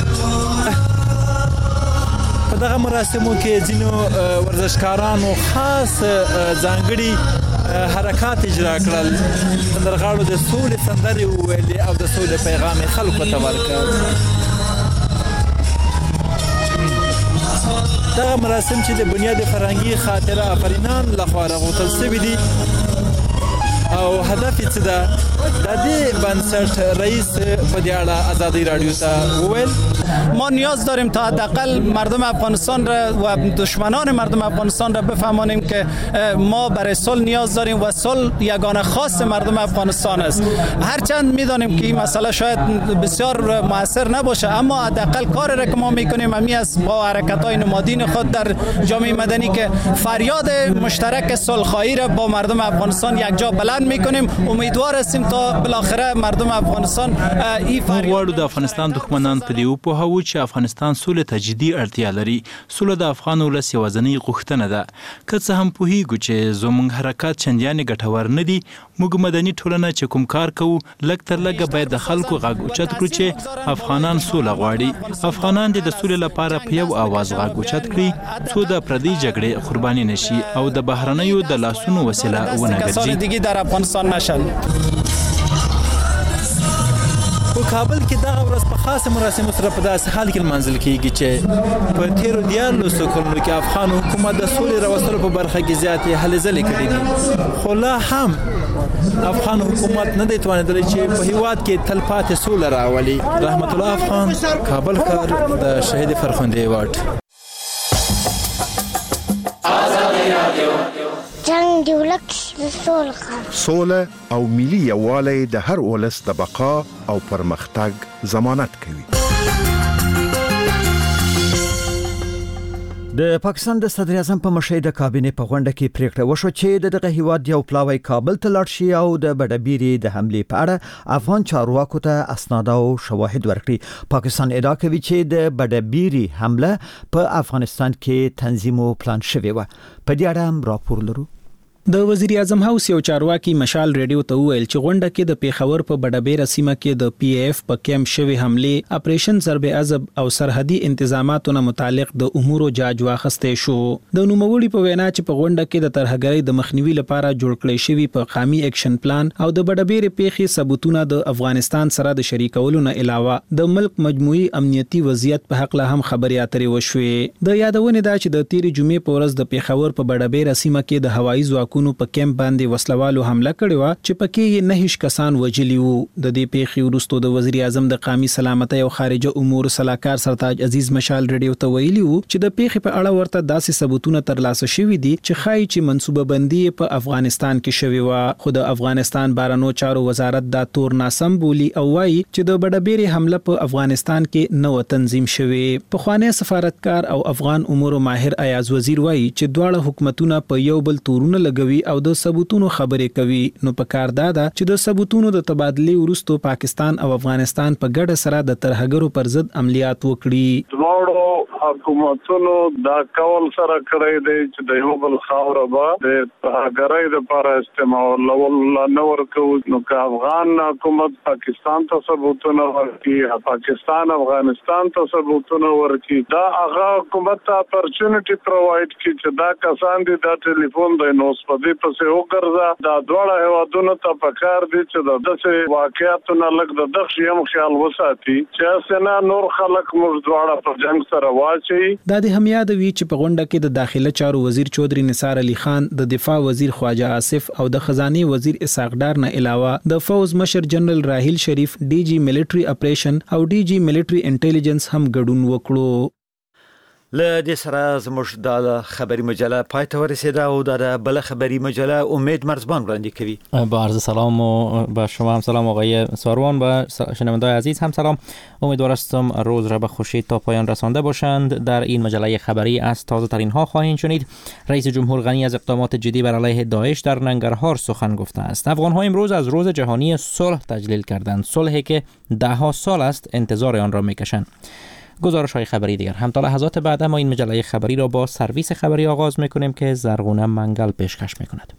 په دغه مراسمو کې ځینو ورزشکارانو خاص ځانګړي حرکات اجرا کړل. سندرغاړو د سولې سندرې وویلې او د سولې پیغام خلکو ته ورکړ. دغه مراسم چې د بنیاد فرهنګي خاطره آفرینان لخوا راغوښتل شوي دي او هدف یې څه ده، د دې بنسټ رئیس په دې اړه ازادي رادیو ته وویل: ما نیاز داریم تا حداقل مردم افغانستان را و دشمنان مردم افغانستان را بفهمانیم که ما برای صلح نیاز داریم و صلح یگانه خواست مردم افغانستان است. هرچند میدانیم که این مسئله شاید بسیار مؤثر نباشه، اما حداقل کاری را که ما میکنیم همین است با حرکت‌های نمادین خود در جامعه مدنی که فریاد مشترک صلح‌خواهی را با مردم افغانستان یکجا بلند میکنیم. امیدوار هستیم تا بالاخره مردم افغانستان این فریاد د افغانستان دښمنان په دې وپوهوو چې افغانستان سولې ته جدي اړتیا لري. سوله د افغان ولس یوازینۍ غوښتنه ده. که څه هم پوهیږو چې زموږ حرکات چندیانې ګټور نه دي، موږ مدني ټولنه چې کوم کار کوو لږ تر لږه باید د خلکو غږ اوچت کړو چې افغانان سوله غواړي. افغانان د سولې لپاره په یو اواز غږ اوچت کړي څو د پردۍ جګړې قرباني نشي او د بهرنیو د لاسونو وسیله ونه ګرځي. افغانستان نشل. په کابل کې دغه ورځ په خاصه مراسمو سره په داسې حال کې لمانځل کیږي چې په تیرو 14 کلونو کې افغان حکومت د سولې راوستلو په برخه کې زیاتې هلې ځلې کړې دي، خو لا هم افغان حکومت نه دی توانېدلی چې په هیواد کې تلپاتې سوله راولي. رحمت الله افغان، کابل ښار، د شهید فرخندې واټ. جنگ دی ولک سوله او ملي یووالی د هر ولس د بقا او پرمختګ ضمانت کوي. د پاکستان د صدر اعظم په مشرۍ د کابینې په غونډه کې پریکړه وشوه چې دغه هیواد یو پلاوی کابل ته لاړ شي او د بډبيري د حمله په اړه افغان چارواکو ته اسناد او شواهد ورکړي. پاکستان ادعا کوي چې د بډبيري حمله په افغانستان کې تنظیم او پلان شوی و. په دې اړه راپور لرو. د وزیر اعظم هاوس یو چارواکي مشال ریډیو ته ویل چې غونډه کې د پیښور په بډبیر سیمه کې د پی ایف په کیمپ شوی حمله، اپریشن ضرب عذب او سرحدي انتظاماتو نه متعلق د امور جاج واخستې شو. د نوموړي په وینا چې په غونډه کې د ترهګرۍ د مخنیوي لپاره جوړ کړی شوی په قامي اکشن پلان او د بډبیر پیښې ثبوتونه د افغانستان سره د شریکولو نه علاوه د ملک مجموعي امنیتي وضعیت په حق له هم خبرې اترې وشوې. د یادونه ده چې د تیرې جمعې په ورځ د پیښور په بډبیر سیمه کې د هوایي ځواکونو په کیمپ باندې وسلوالو حمله کړې و چې پکې 9 کسان وژلي وو. د دې پیښې وروسته د وزیر اعظم د قومي سلامتۍ او خارجه امور صلاحکار سرتاج عزیز مشال ریډیو ته ویلي وو چې د پیښې په اړه ورته داسې ثبوتونه ترلاسه شوي دي چې ښایي چې منصوبه بندي په افغانستان کې شوی و. خو د افغانستان بهرنیو چارو وزارت دا تور ناسم بولی او وایي چې د بډبيري حمله په افغانستان کې نو تنظیم شوی. په خواني سفارتکار او افغان امور ماهر ایاز وزیر وایي چې دواړه حکومتونه په یو بل تورونه لګوي او د ثبوتونو خبرې کوي. نو په کار دا ده چې د ثبوتونو د تبادلې وروسته پاکستان او افغانستان په ګډه سره د ترهګرو پر ضد عملیات وکړي. دواړو حکومتونو دا کول سره کړی دی چې د یو بل خاوره به د ترهګرۍ لپاره استعمال نه ورکوي. نو که افغان حکومت پاکستان ته ثبوتونه ورکړي، پاکستان افغانستان ته ثبوتونه ورکړي، دا هغه حکومت ته اپورچونټي پرووایډ کړي چې دا کسان دي دا ټلیفون د نو په دې پسې وګرځا دا دواړه هیوادونو ته پکار دي چې د داسې واقعیتونو لږ د دغه هم خیال وساتي چې څنګه نور خلک موږ دواړه په جنگ سره واچي. دا د هم یاد وی چې په غونډه کې د داخله چارو وزیر چودري نثار علي خان، د دفاع وزیر خواجه آصف او د خزانه وزیر اسحاق ډار نه علاوه د فوز مشر جنرال راحیل شریف، ډي جی ملټري اپریشن او ډي جی ملټري انټيليجنس هم ګډون وکړو. له دې سره زموږ د خبري مجله پای ته ورسیده او د بل خبري مجله امید مرزبان وړاندې کوي. با عرض سلام و با شما هم سلام آقای ساروان و شنونده‌های عزیز هم سلام. امیدوار هستم روز را به خوشی تا پایان رسانده باشند. در این مجله خبری از تازه ترین ها خواهید شنید. رئیس جمهور غنی از اقدامات جدی بر علیه داعش در ننگرهار سخن گفته است. افغان ها امروز از روز جهانی صلح تجلیل کردند، صلحی که ده‌ها سال است انتظار آن را میکشند. گزارش های خبری دیگر هم تا لحظات بعد ما این مجله خبری را با سرویس خبری آغاز میکنیم که زرغونه منگل پیشکش میکند.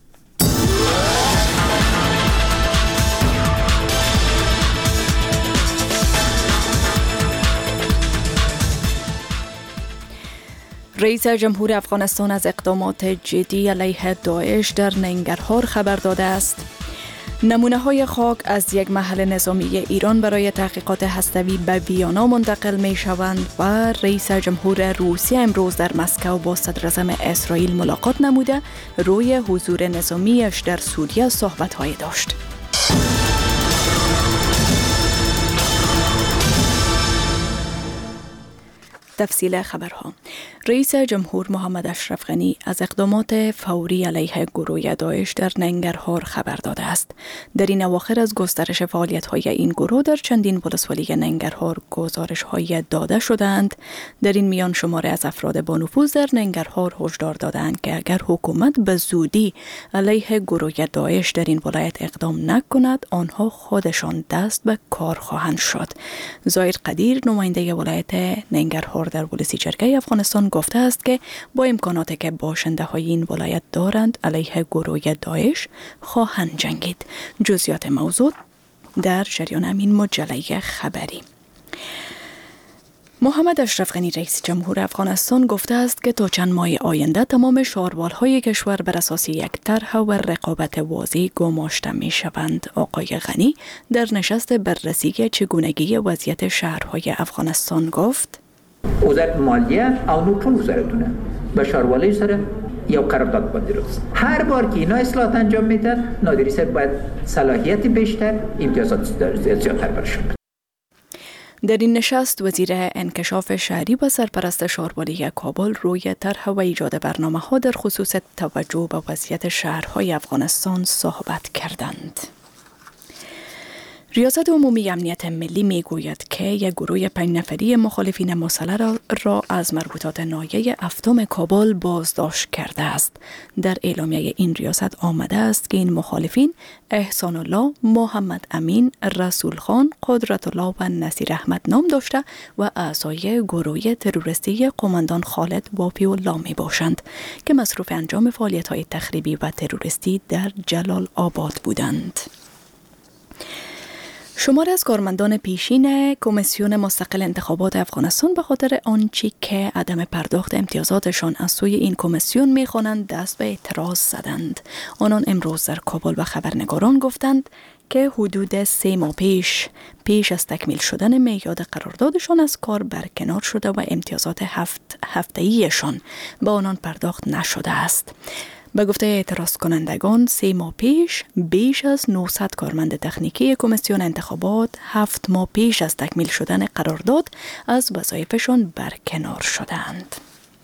رئیس جمهور افغانستان از اقدامات جدی علیه داعش در ننگرهار خبر داده است. نمونه های خاک از یک محل نظامی ایران برای تحقیقات هسته‌ای به ویانا منتقل می شوند و رئیس جمهور روسیه امروز در مسکو با صدر اعظم اسرائیل ملاقات نموده روی حضور نظامیش در سوریه صحبت های داشت. تفصیل خبرها. رئیس جمهور محمد اشرف غنی از اقدامات فوری علیه گروه داعش در ننگرهار خبر داده است. در این اواخر از گسترش فعالیت‌های این گروه در چندین ولسوالی ننگرهار گزارش‌های داده شدند. در این میان شماری از افراد با نفوذ در ننگرهار هشدار دادند که اگر حکومت به زودی علیه گروه داعش در این ولایت اقدام نکند، آنها خودشان دست به کار خواهند شد. زایر قدیر، نماینده ولایت ننگرهار در ولسیجرگه افغانستان گفته است که با امکاناتی که باشنده های این ولایت دارند علیه گروه داعش خواهند جنگید. جزئیات موضوع در جریان همین مجله خبری. محمد اشرف غنی رئیس جمهور افغانستان گفته است که تا چند ماه آینده تمام شاروال‌های کشور بر اساس یک طرح و رقابت واضح گماشته می‌شوند. آقای غنی در نشست بررسی چگونگی وضعیت شهرهای افغانستان گفت: وزارت مالیه او نو ټول وزارتونه به شاروالۍ سره یو قرارداد باندې راځي. هر بار که اینا اصلاحات انجام میدن، نادری صاحب باید صلاحیت بیشتر، امتیازات زیادتر برشون بده. در این نشست وزیر انکشاف شهری و سرپرست شاروالی کابل روی طرح و ایجاد برنامه‌ها در خصوص توجه به وضعیت شهرهای افغانستان صحبت کردند. ریاست عمومی امنیت ملی می گوید که یک گروه 5 نفری مخالفین مسلح را از مربوطات ناحیه هفتم کابل بازداشت کرده است. در اعلامیه این ریاست آمده است که این مخالفین احسان الله، محمد امین، رسول خان، قدرت الله و نصیر احمد نام داشته و اعضای گروه تروریستی قماندان خالد واپی الله می باشند که مصروف انجام فعالیت‌های تخریبی و تروریستی در جلال آباد بودند. شماری از کارمندان پیشین کمیسیون مستقل انتخابات افغانستان به خاطر آنچه که عدم پرداخت امتیازاتشان از سوی این کمیسیون می‌خوانند دست به اعتراض زدند. آنان امروز در کابل به خبرنگاران گفتند که حدود 3 ماه پیش از تکمیل شدن میعاد قراردادشان از کار برکنار شده و امتیازات هفته‌ایشان به آنان پرداخت نشده است. به گفته اعتراض کنندگان 3 ماه پیش بیش از 900 کارمند تکنیکی کمیسیون انتخابات 7 ماه پیش از تکمیل شدن قرارداد از وظایفشان برکنار شدند.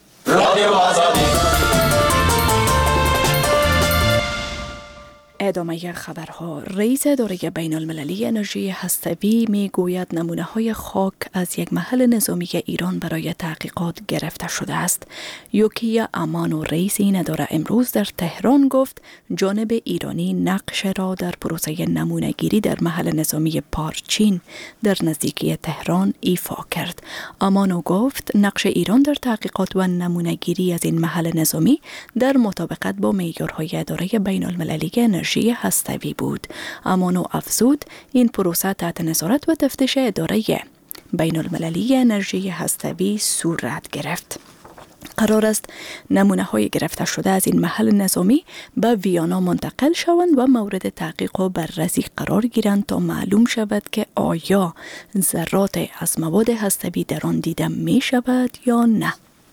ادامه خبرها. رئیس اداره بین المللی انرژی هسته‌ای می گوید نمونه های خاک از یک محل نظامی ایران برای تحقیقات گرفته شده است. یوکیا امانو رئیس این اداره امروز در تهران گفت جانب ایرانی نقش را در پروسه نمونه گیری در محل نظامی پارچین در نزدیکی تهران ایفا کرد. امانو گفت نقش ایران در تحقیقات و نمونه گیری از این محل نظامی در مطابقت با معیارهای اداره بین المللی انرژی هسته‌ای بود. امانو افزود این پروسه تحت نظارت و تفتیش اداره بین المللی انرژی هسته‌ای صورت گرفت. قرار است نمونه های گرفته شده از این محل نظامی به ویانا منتقل شوند و مورد تحقیق و بررسی قرار گیرند تا معلوم شود که آیا ذرات از مواد هسته‌ای در آن دیده می شود یا نه.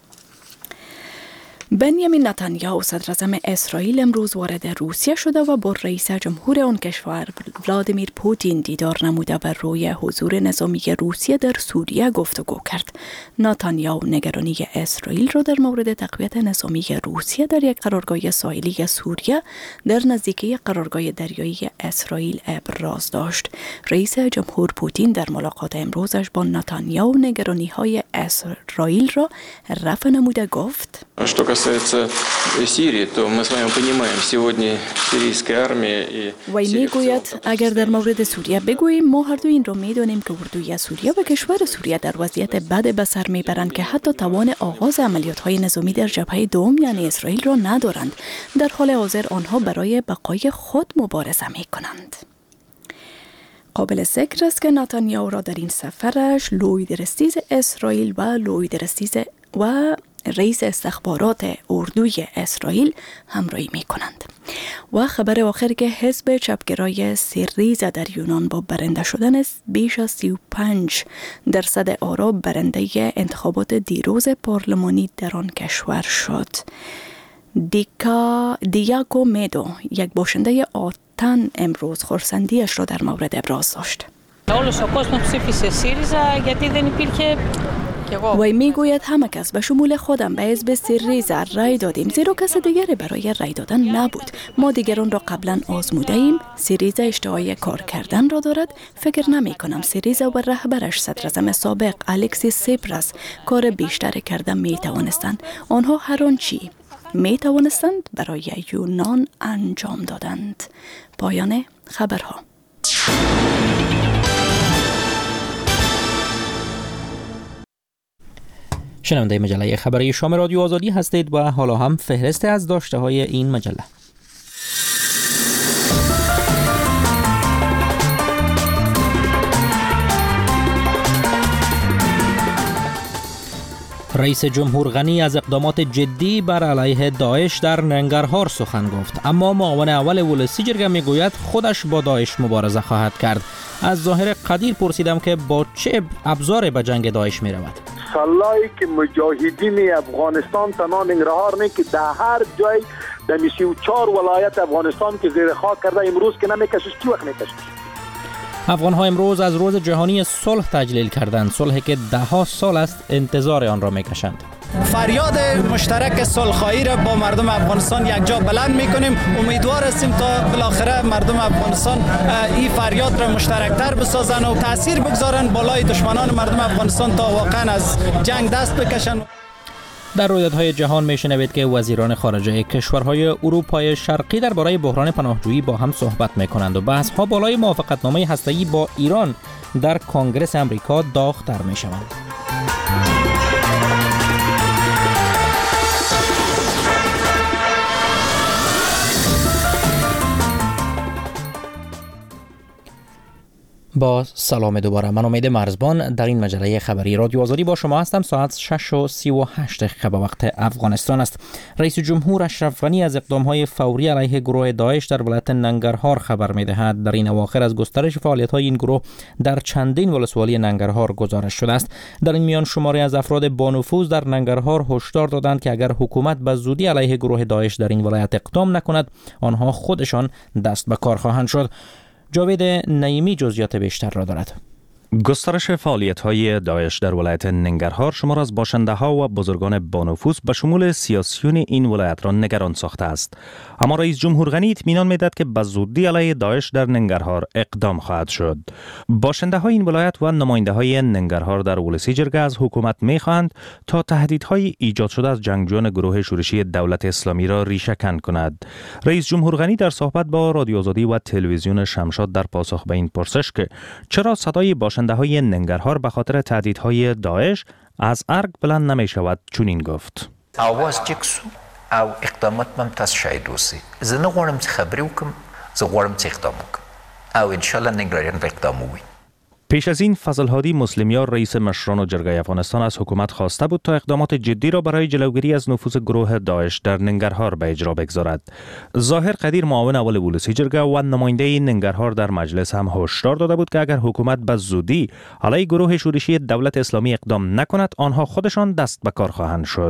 بنیامین نتانیاهو صدر اعظم اسرائیل امروز وارد روسیه شده و با رئیس جمهور آن کشور ولادیمیر پوتین دیدار نموده و روی حضور نظامی روسیه در سوریه گفتگو کرد. نتانیاهو نگرانی اسرائیل را در مورد تقویت نظامی روسیه در یک قرارگاه ساحلی سوریه در نزدیکی قرارگاه دریایی اسرائیل ابراز داشت. رئیس جمهور پوتین در ملاقات امروزش با نتانیاهو نگرانی‌های اسرائیل را رفع نموده گفت: وی میگوید اگر در مورد سوریه بگوییم ما هر دو این را میدانیم که اردوی سوریه و کشور سوریه در وضعیت بد به سر میبرند که حتی توان آغاز عملیات‌های نظامی در جبهه دوم یعنی اسرائیل را ندارند. در حال حاضر آنها برای بقای خود مبارزه میکنند. قابل ذکر است که نتانیاهو را در این سفرش لوید رستیز اسرائیل و رئیس استخبارات اردوی اسرائیل همراهی می کنند. و خبر آخر که حزب چپگرای سیریزا در یونان با برنده شدن بیش از 35% آرا برنده انتخابات دیروز پارلمانی در آن کشور شد. دیاگو میدو یک باشنده آتن امروز خرسندیش را در مورد ابراز داشت. وی میگوید همه کس به شمول خودم به حزب سیریزا رای دادیم زیرا کس دیگری برای رای دادن نبود. ما دیگران را قبلا آزموده ایم. سیریزا اشتهای کار کردن را دارد. فکر نمی کنم سیریزا و رهبرش صدر اعظم سابق الکسیس سیپراس کار بیشتر کردن می توانستند. آنها هر آنچه می توانستند برای یونان انجام دادند. پایان خبرها. شنونده مجله خبری شام رادیو آزادی هستید و حالا هم فهرست از داشته های این مجله. رئیس جمهور غنی از اقدامات جدی بر علیه داعش در ننگرهار سخن گفت، اما معاون اول ولسی جرگه میگوید خودش با داعش مبارزه خواهد کرد. از ظاهر قدیر پرسیدم که با چه ابزار به جنگ داعش می رود. سالایی که مجاهدین افغانستان تنها ننگرهار نه که در هر جای در 34 ولایت افغانستان که زیر خاک کرده امروز که نمیکشش چی وقت میکشش. افغان‌ها امروز از روز جهانی صلح تجلیل کردند، صلحی که 10 سال است انتظار آن را میکشند. فریاد مشترک صلح‌خواهی را با مردم افغانستان یک جا بلند میکنیم. امیدوار هستیم تا بالاخره مردم افغانستان این فریاد را مشترکتر بسازن و تاثیر بگذارن بالای دشمنان مردم افغانستان تا واقعا از جنگ دست بکشن. در رویدادهای جهان میشنوید که وزیران خارجه کشورهای اروپای شرقی درباره بحران پناهجویی با هم صحبت میکنند و بحث‌ها بالای موافقتنامه هسته‌ای با ایران در کنگره آمریکا داغ‌تر میشوند. با سلام دوباره، من امید مرزبان در این مجله خبری رادیو آزادی با شما هستم. ساعت 6:38 به وقت افغانستان است. رئیس جمهور اشرف غنی از اقدامهای فوری علیه گروه داعش در ولایت ننگرهار خبر می‌دهد. در این اواخر از گسترش فعالیت‌های این گروه در چندین ولسوالی ننگرهار گزارش شده است. در این میان شماری از افراد با نفوذ در ننگرهار هشدار دادند که اگر حکومت به زودی علیه گروه داعش در این ولایت اقدام نکند، آنها خودشان دست به کار خواهند شد. جاوید نعیمی جزئیات بیشتر را دارد. گسترش فعالیت‌های داعش در ولایت ننگرهار شمار از باشنده‌ها و بزرگان بانفوذ به شمول سیاسیون این ولایت را نگران ساخته است. اما رئیس جمهور غنی اطمینان می‌دهد که به زودی علیه داعش در ننگرهار اقدام خواهد شد. باشنده‌های این ولایت و نماینده‌های ننگرهار در ولسی جرگه از حکومت می‌خواهند تا تهدیدهای ایجاد شده از جنگجویان گروه شورشی دولت اسلامی را ریشه‌کن کند. رئیس جمهور غنی در صحبت با رادیو آزادی و تلویزیون شمشاد در پاسخ به این پرسش که چرا صدای باشنده‌های ننگرهار به خاطر تهدیدهای داعش از ارگ بلند نمی‌شود چنین گفت. آواز جکسو او اقدامات ممتاز شاید وسی. زه نغواړم چې خبرې وکم، زه غواړم چې اقدام وکم. او ان شاء الله ننګرهاریان به اقدام وکړي. پیش از این فضل هادی مسلمیار رئیس مشران جرگه افغانستان از حکومت خواسته بود تا اقدامات جدی را برای جلوگیری از نفوذ گروه داعش در ننگرهار به اجرا بگذارد. ظاهر قدیر معاون اول ولسی جرگه و نماینده ننگرهار در مجلس هم هشدار داده بود که اگر حکومت به زودی علیه گروه شورشی دولت اسلامی اقدام نکند آنها خودشان دست به کار خواهند شد.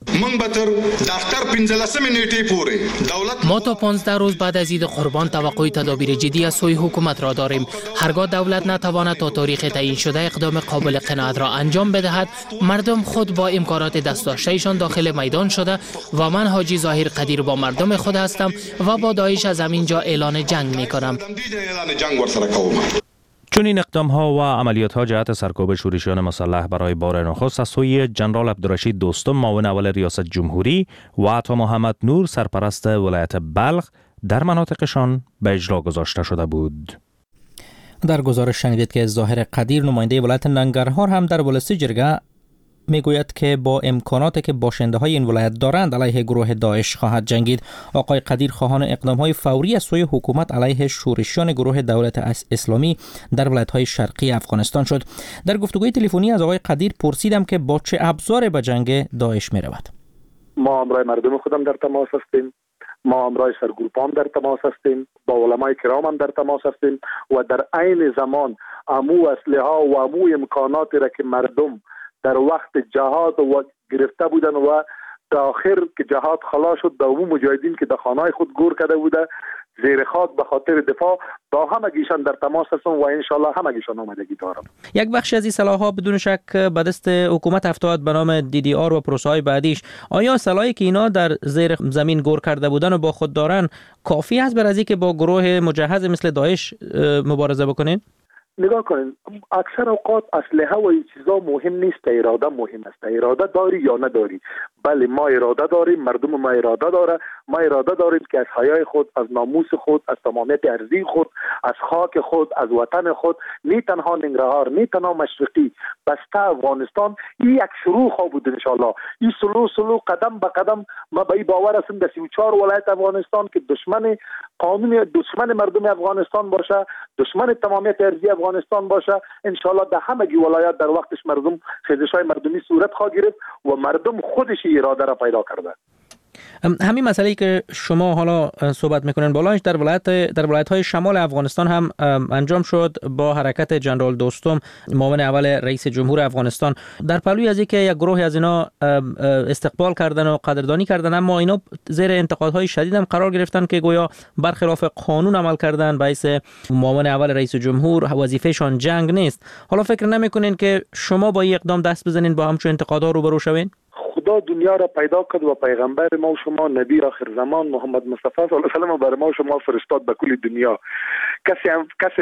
ما تا 15 روز بعد از عید قربان توقع تدابیر جدی از سوی حکومت را داریم. هرگاه دولت نتواند تا تاریخ تعیین شده اقدام قابل قناعت را انجام بدهد، مردم خود با امکانات دست داشته‌شان داخل میدان شده و من حاجی ظاهر قدیر با مردم خود هستم و با داعش از همینجا اعلان جنگ می‌کنم. چون این اقدام ها و عملیات ها جهت سرکوب شورشیان مسلح برای بار نخست از سوی جنرال عبدالرشید دوستم معاون اول ریاست جمهوری و عطا محمد نور سرپرست ولایت بلخ در مناطقشان به اجرا گذاشته شده بود. در گزارش شنیدید که ظاهر قدیر نماینده ولایت ننگرهار هم در ولسی جرگه میگوید که با امکاناتی که باشنده های این ولایت دارند علیه گروه داعش خواهد جنگید. آقای قدیر خواهان اقدام های فوری از سوی حکومت علیه شورشیان گروه دولت اسلامی در ولایت های شرقی افغانستان شد. در گفتگوی تلفنی از آقای قدیر پرسیدم که با چه ابزار به جنگ داعش می رود. ما همراه مردم خودم در تماس هستیم، ما همراه سرگروپان در تماس هستیم، با علمای کرام هم در تماس هستیم و در عین زمان امو اسلحه و امو امکاناتی را که مردم در وقت جهاد و گرفته بودن و تا آخر که جهاد خلاص شد با مجاهدین که در خانه‌های خود گور کرده بوده زیر خاک به خاطر دفاع با همگیشان در تماس هستم و انشالله همگیشان آمادگی دارم. یک بخش از این سلاح‌ها بدون شک به دست حکومت افتاد به نام DDR و پروسه‌های بعدیش. آیا سلاحی که اینا در زیر زمین گور کرده بودن و با خود دارن کافی است برای اینکه با گروه مجهز مثل داعش مبارزه بکنین؟ نگاه کنین، اکثر اوقات اسلحه و این چیزا مهم نیست، اراده مهم است. اراده داری یا نداری؟ بله ما اراده داریم، مردم ما اراده داره، ما اراده داریم که از حیای خود، از ناموس خود، از تمامیت ارضی خود، از خاک خود، از وطن خود، نه تنها ننگرهار، نه تنها مشرقی، بسته افغانستان این یک شروع خواه بود انشالله. این سلو قدم به قدم ما به این باور هستیم در 34 ولایت افغانستان که دشمن قانونی، دشمن مردم افغانستان باشه، دشمن تمامیت ارضی افغانستان باشه، انشالله در همگی ولایت در وقتش مردم خیزش‌های مردمی صورت خواهد گرفت و مردم خودش اراده را پیدا کرده. همین مسئله‌ای که شما حالا صحبت میکنین بالایش در ولایت‌های شمال افغانستان هم انجام شد با حرکت جنرال دوستم معاون اول رئیس جمهور افغانستان. در پلوی از اینکه یک گروه از اینا استقبال کردن و قدردانی کردن، اما اینا زیر انتقادهای شدید هم قرار گرفتن که گویا برخلاف قانون عمل کردن. باعث معاون اول رئیس جمهور وظیفه‌شان جنگ نیست. حالا فکر نمیکنین که شما با این اقدام دست بزنین با همچون انتقادها روبرو شوین؟ خدا دنیا را پیدا کرد و پیغمبر ما و شما نبی آخر زمان محمد مصطفی صلی الله علیه و سلم برای ما و شما فرستاد به کل دنیا. کسی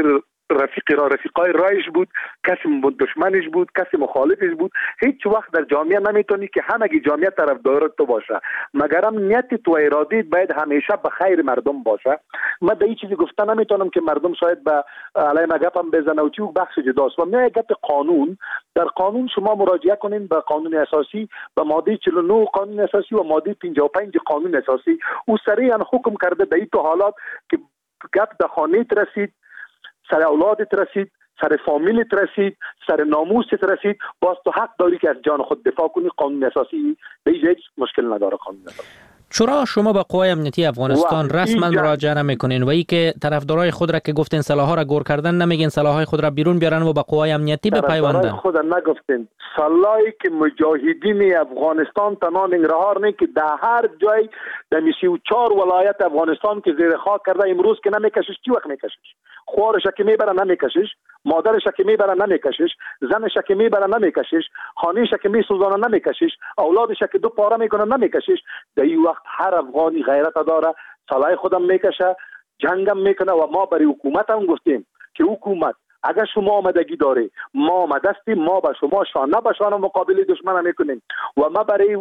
رفیقای رایش بود، کسی دشمنش بود، کسی مخالفش بود. هیچ وقت در جامعه نمیتونی که همگی جامعه طرفدار تو باشه، مگرم نیت تو ارادی باید همیشه به خیر مردم باشه. من در این چیزی گفته نمیتونم که مردم شاید به علی مگپم بزنه و چیو بخش جداست. و نه گپ قانون، در قانون شما مراجعه کنین به قانون اساسی، به ماده 49 قانون اساسی و ماده 55 قانون اساسی. او صریحا حکم کرده در این تو حالات که گپ در خانه رسید، سر اولادت رسید، سر فامیلت رسید، سر ناموست رسید، باز تو حق داری که از جان خود دفاع کنی. قانون اساسی به هیچ مشکل نداره. قانون اساسی چرا شما به قوای امنیتی افغانستان رسما مراجعه نمیکنین و ای که طرفدارای خود را که گفتین سلاح‌ها را گور کردن نمیگین سلاح‌های خود را بیرون بیارن و به قوای امنیتی بپیوندن؟ خود نگفتین. سلاحی که مجاهدین افغانستان تنها ننگرهار نه که در هر جای در 34 ولایت افغانستان که زیر خاک کرده امروز که نمیکشش، چی وقت میکشش؟ خوارش که میبره نمیکشش، مادرش که میبره نمیکشش، زنش که میبره نمیکشش، خانه‌اش که میسوزانه نمیکشش، اولادش که دو پاره میکنه نمیکشش. در این وقت هر افغانی غیرت داره، سلاح خودم میکشه، جنگم میکنه. و ما برای حکومت هم گفتیم که حکومت اگر شما آمدگی داره، ما آمده هستیم، ما به شما شانه به شانه مقابله دشمن میکنیم. و ما برای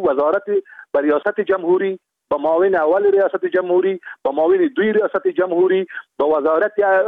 ریاست جمهوری، با معاون اول ریاست جمهوری، با معاون دوی ریاست جمهوری، با وزارت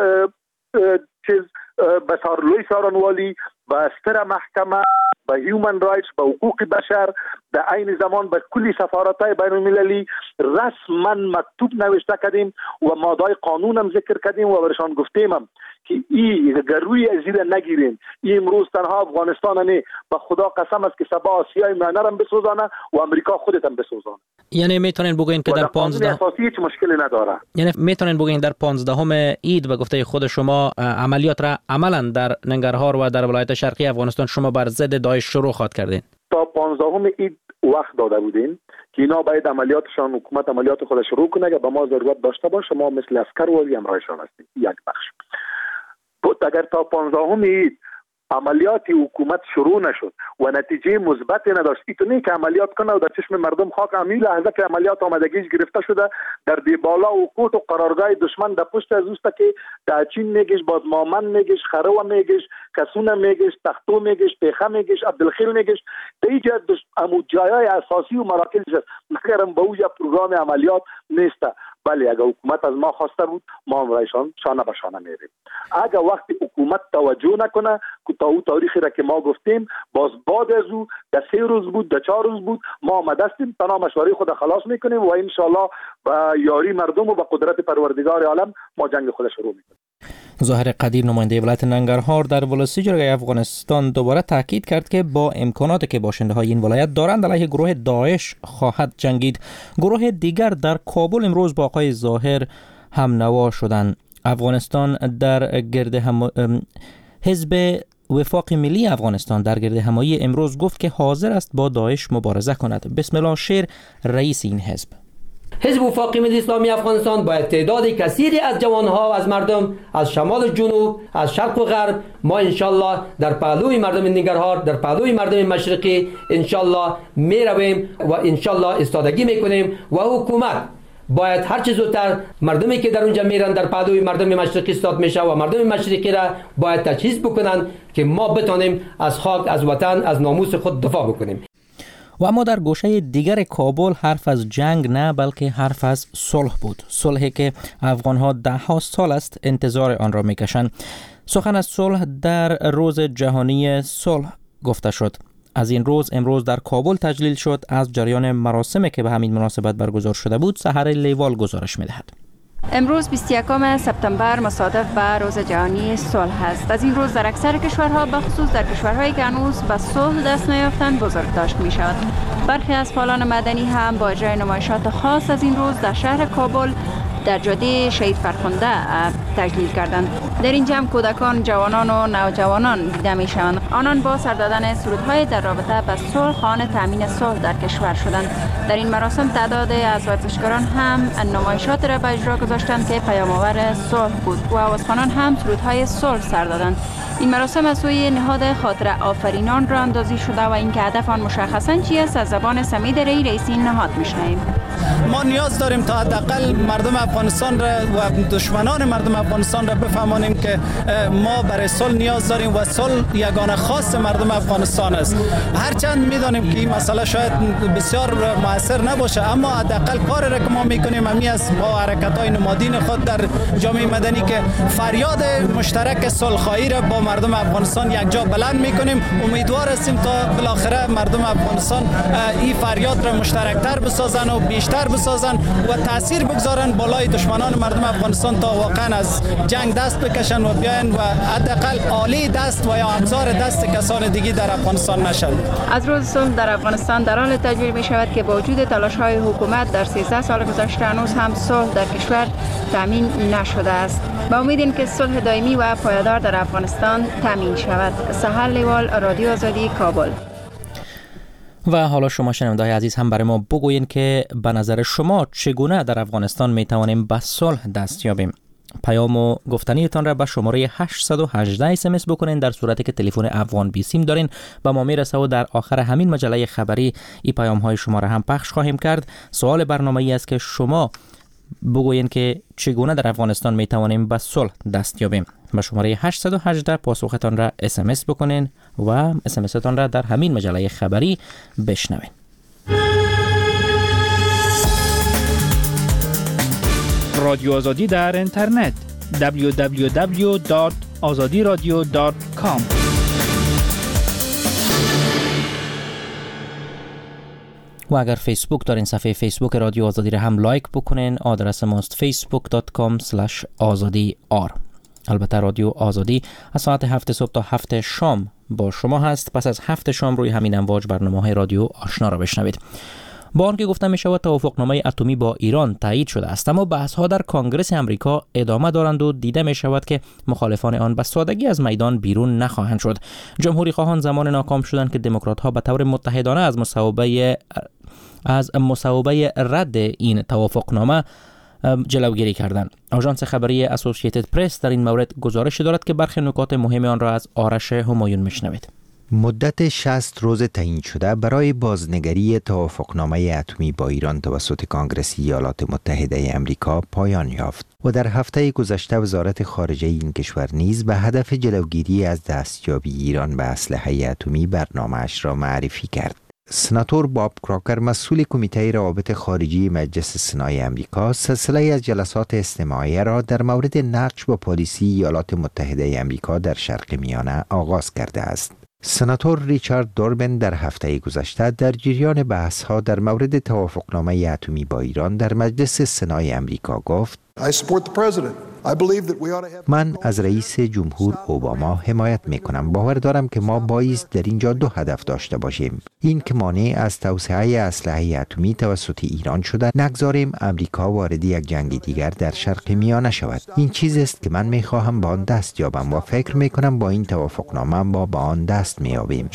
بسارلوی سارانوالی، با استر محکمه، با هیومن رایتس، با حقوق بشر، در عین زمان به کلی سفارت‌های بین المللی رسما مکتوب نوشته کردیم و ماده قانون هم ذکر کردیم و برشان گفتیم هم که این گروی ازیر نگیرین. این امروز تنها افغانستان نه، به خدا قسم است که سبا آسیای منرم بسوزانه و امریکا خودتم بسوزانه. یعنی میتونین بگوین که در 15 اساسی هیچ مشکلی نداره. یعنی میتونین بگوین در 15 عید به گفته خود شما عملیات را عملا در ننگرهار و در ولایت شرقی افغانستان شما بر ضد داعش شروع خواهد کردین. تا 15 عید وقت داده بودیم که اینا باید عملیاتشان، حکومت عملیات خودش شروع کنه که به ما ضرورت داشته باشه، ما مثل عسکر و همراهشان هستیم. یک بخش بود. اگر تا 15 عید عملیات حکومت شروع نشد و نتیجه مثبتی نداشت، اینطوری که عملیات کنه و در چشم مردم خاک همین لحظه که عملیات آمادگیش گرفته شده در دی بالا و کوت و قرارگاه دشمن در پشت از اوست که داچین میگیش، بادمامن میگیش، خرو میگیش، کسونه میگیش، تختو میگیش، پیخه میگیش، عبدالخیل میگیش، دیگه امو جایای اساسی و مراکزش مگرم به اوج پروگرام عملیات نیست. بله اگر حکومت از ما خواسته بود ما هم رایشان شانه به شانه میریم. اگر وقتی حکومت توجه نکنه که تا او تاریخی را که ما گفتیم باز بعد از او در 3 روز بود، در 4 روز بود، ما آمده هستیم تنها مشوره خود خلاص میکنیم و انشالله با یاری مردم و با قدرت پروردگار عالم ما جنگ خود شروع میکنیم. ظاهر قدیر نماینده ولایت ننگرهار در ولسی جرگه افغانستان دوباره تاکید کرد که با امکاناتی که باشنده‌های این ولایت دارند علیه گروه داعش خواهد جنگید. گروه دیگر در کابل امروز با آقای ظاهر هم نوا شدند. افغانستان در گرد حزب وفاق ملی افغانستان در گرد همایی امروز گفت که حاضر است با داعش مبارزه کند. بسم الله شیر رئیس این حزب: حزب وفاق ملی اسلامی افغانستان باید تعداد کثیری از جوانها و از مردم از شمال و جنوب، از شرق و غرب، ما انشالله در پهلوی مردم ننگرهار، در پهلوی مردم مشرقی انشالله می رویم و انشالله استادگی میکنیم و حکومت باید هر چه زودتر مردمی که در اونجا میرن در پهلوی مردم مشرقی استاد میشه و مردم مشرقی را باید تجهیز بکنن که ما بتونیم از خاک، از وطن، از ناموس خود دفاع بکنیم. و اما در گوشه دیگر کابل حرف از جنگ نه بلکه حرف از صلح بود. صلحی که افغانها 10 سال است انتظار آن را میکشند. سخن از صلح در روز جهانی صلح گفته شد. از این روز امروز در کابل تجلیل شد. از جریان مراسمی که به همین مناسبت برگزار شده بود سحر لیوال گزارش میدهد. امروز 21 سپتامبر مصادف به روز جهانی صلح است. از این روز در اکثر کشورها به خصوص در کشورهایی که هنوز به صلح دست نیافتند بزرگداشت می شود. برخی از فعالان مدنی هم با اجرای نمایشات خاص از این روز در شهر کابل در جاده شهید فرخنده تجلیل کردند. در این جمع کودکان، جوانان و نوجوانان دیده می شوند. آنان با سر دادن سرودهای در رابطه با صلح خواهان تامین صلح در کشور شدند. در این مراسم تعداد از ورزشکاران هم نمایشات را به اجرا گذاشتند که پیام‌آور صلح بود و آوازخوانان هم سرودهای صلح سر دادند. این مراسم از سوی نهاد خاطر آفرینان را اندازی شده و اینکه هدف آن مشخصاً چی است از زبان سمید رئیس این نهاد میشنویم. ما نیاز داریم تا حداقل مردم افغانستان را و دشمنان مردم افغانستان را بفهمانیم که ما برای صلح نیاز داریم و صلح یگانه خاص مردم افغانستان است. هرچند میدانیم که این مسئله شاید بسیار مؤثر نباشه، اما حداقل کاری را که ما میکنیم همین است با حرکت‌های نمادین خود در جامعه مدنی که فریاد مشترک صلح‌خواهی را با مردم افغانستان یک جا بلند میکنیم. امیدوار هستیم تا بالاخره مردم افغانستان این فریاد را مشترکتر بسازن و بیشتر بسازن و تاثیر بگذارن بالای دشمنان مردم افغانستان تا واقعا از جنگ دست بکشن و بیاین و حداقل آلی دست و یا ابزار دست کسان دیگه در افغانستان نشن. از روز صلح در افغانستان در حال تجلیل می شود که با وجود تلاش‌های حکومت در 13 سال گذشته هنوز هم صلح در کشور تامین نشده است. با امید که صلح دائمی و پایدار در افغانستان تامین شود. سحر لیوال، رادیو آزادی، کابل. و حالا شما شنونده‌های عزیز هم برای ما بگویید که به نظر شما چگونه در افغانستان می توانیم به صلح دست یابیم. پیام و گفتنیتان را به شماره 818 SMS بکنین در صورتی که تلفن افغان بی سیم دارین به ما میرسه و در آخر همین مجله خبری این پیام های شما را هم پخش خواهیم کرد. سوال برنامه‌ای است که شما بگویید که چگونه در افغانستان می توانیم به صلح دست یابیم. به شماره 818 پاسختان را SMS بکنین و SMS تان را در همین مجله خبری بشنوین. رادیو آزادی در اینترنت www.azadiradio.com. و اگر فیسبوک دارین صفحه فیسبوک رادیو آزادی را هم لایک بکنین. آدرس ماست facebook.com/azadiyar. البته رادیو آزادی از ساعت 7 صبح تا 7 شام با شما هست. پس از 7 شام روی همین امواج برنامه‌های رادیو آشنا را بشنوید. با آنکه گفته می شود توافقنامه اتمی با ایران تایید شده است، اما بحث‌ها در کنگره آمریکا ادامه دارند و دیده می شود که مخالفان آن به سادگی از میدان بیرون نخواهند شد. جمهوری خواهان زمان ناکام شدند که دموکرات‌ها به طور متحدانه از مصوبه رد این توافقنامه جلوگیری کردند. آژانس خبری اسوسییتد پرس در این مورد گزارش دارد که برخی نکات مهم آن را از آرش همایون میشنوید. مدت 60 روز تعیین شده برای بازنگری توافقنامه اتمی با ایران توسط کنگره ایالات متحده آمریکا پایان یافت و در هفته گذشته وزارت خارجه این کشور نیز به هدف جلوگیری از دستیابی ایران به اسلحه اتمی برنامه‌اش را معرفی کرد. سناتور باب کراکر مسئول کمیته روابط خارجی مجلس سنای آمریکا سلسله از جلسات استماعیه را در مورد نقش با پالیسی ایالات متحده آمریکا در شرق میانه آغاز کرده است. سناتور ریچارد دوربن در هفته گذشته در جریان بحث‌ها در مورد توافقنامه اتمی با ایران در مجلس سنای آمریکا گفت: من از رئیس جمهور اوباما حمایت میکنم. باور دارم که ما بایست در اینجا دو هدف داشته باشیم. این که مانع از توسعه اسلحه اتمی توسط ایران شده، نگذاریم امریکا وارد یک جنگ دیگر در شرق میانه شود. این چیزی است که من میخواهم با آن دست یابم و فکر میکنم با این توافقنامه ما با آن دست مییابیم.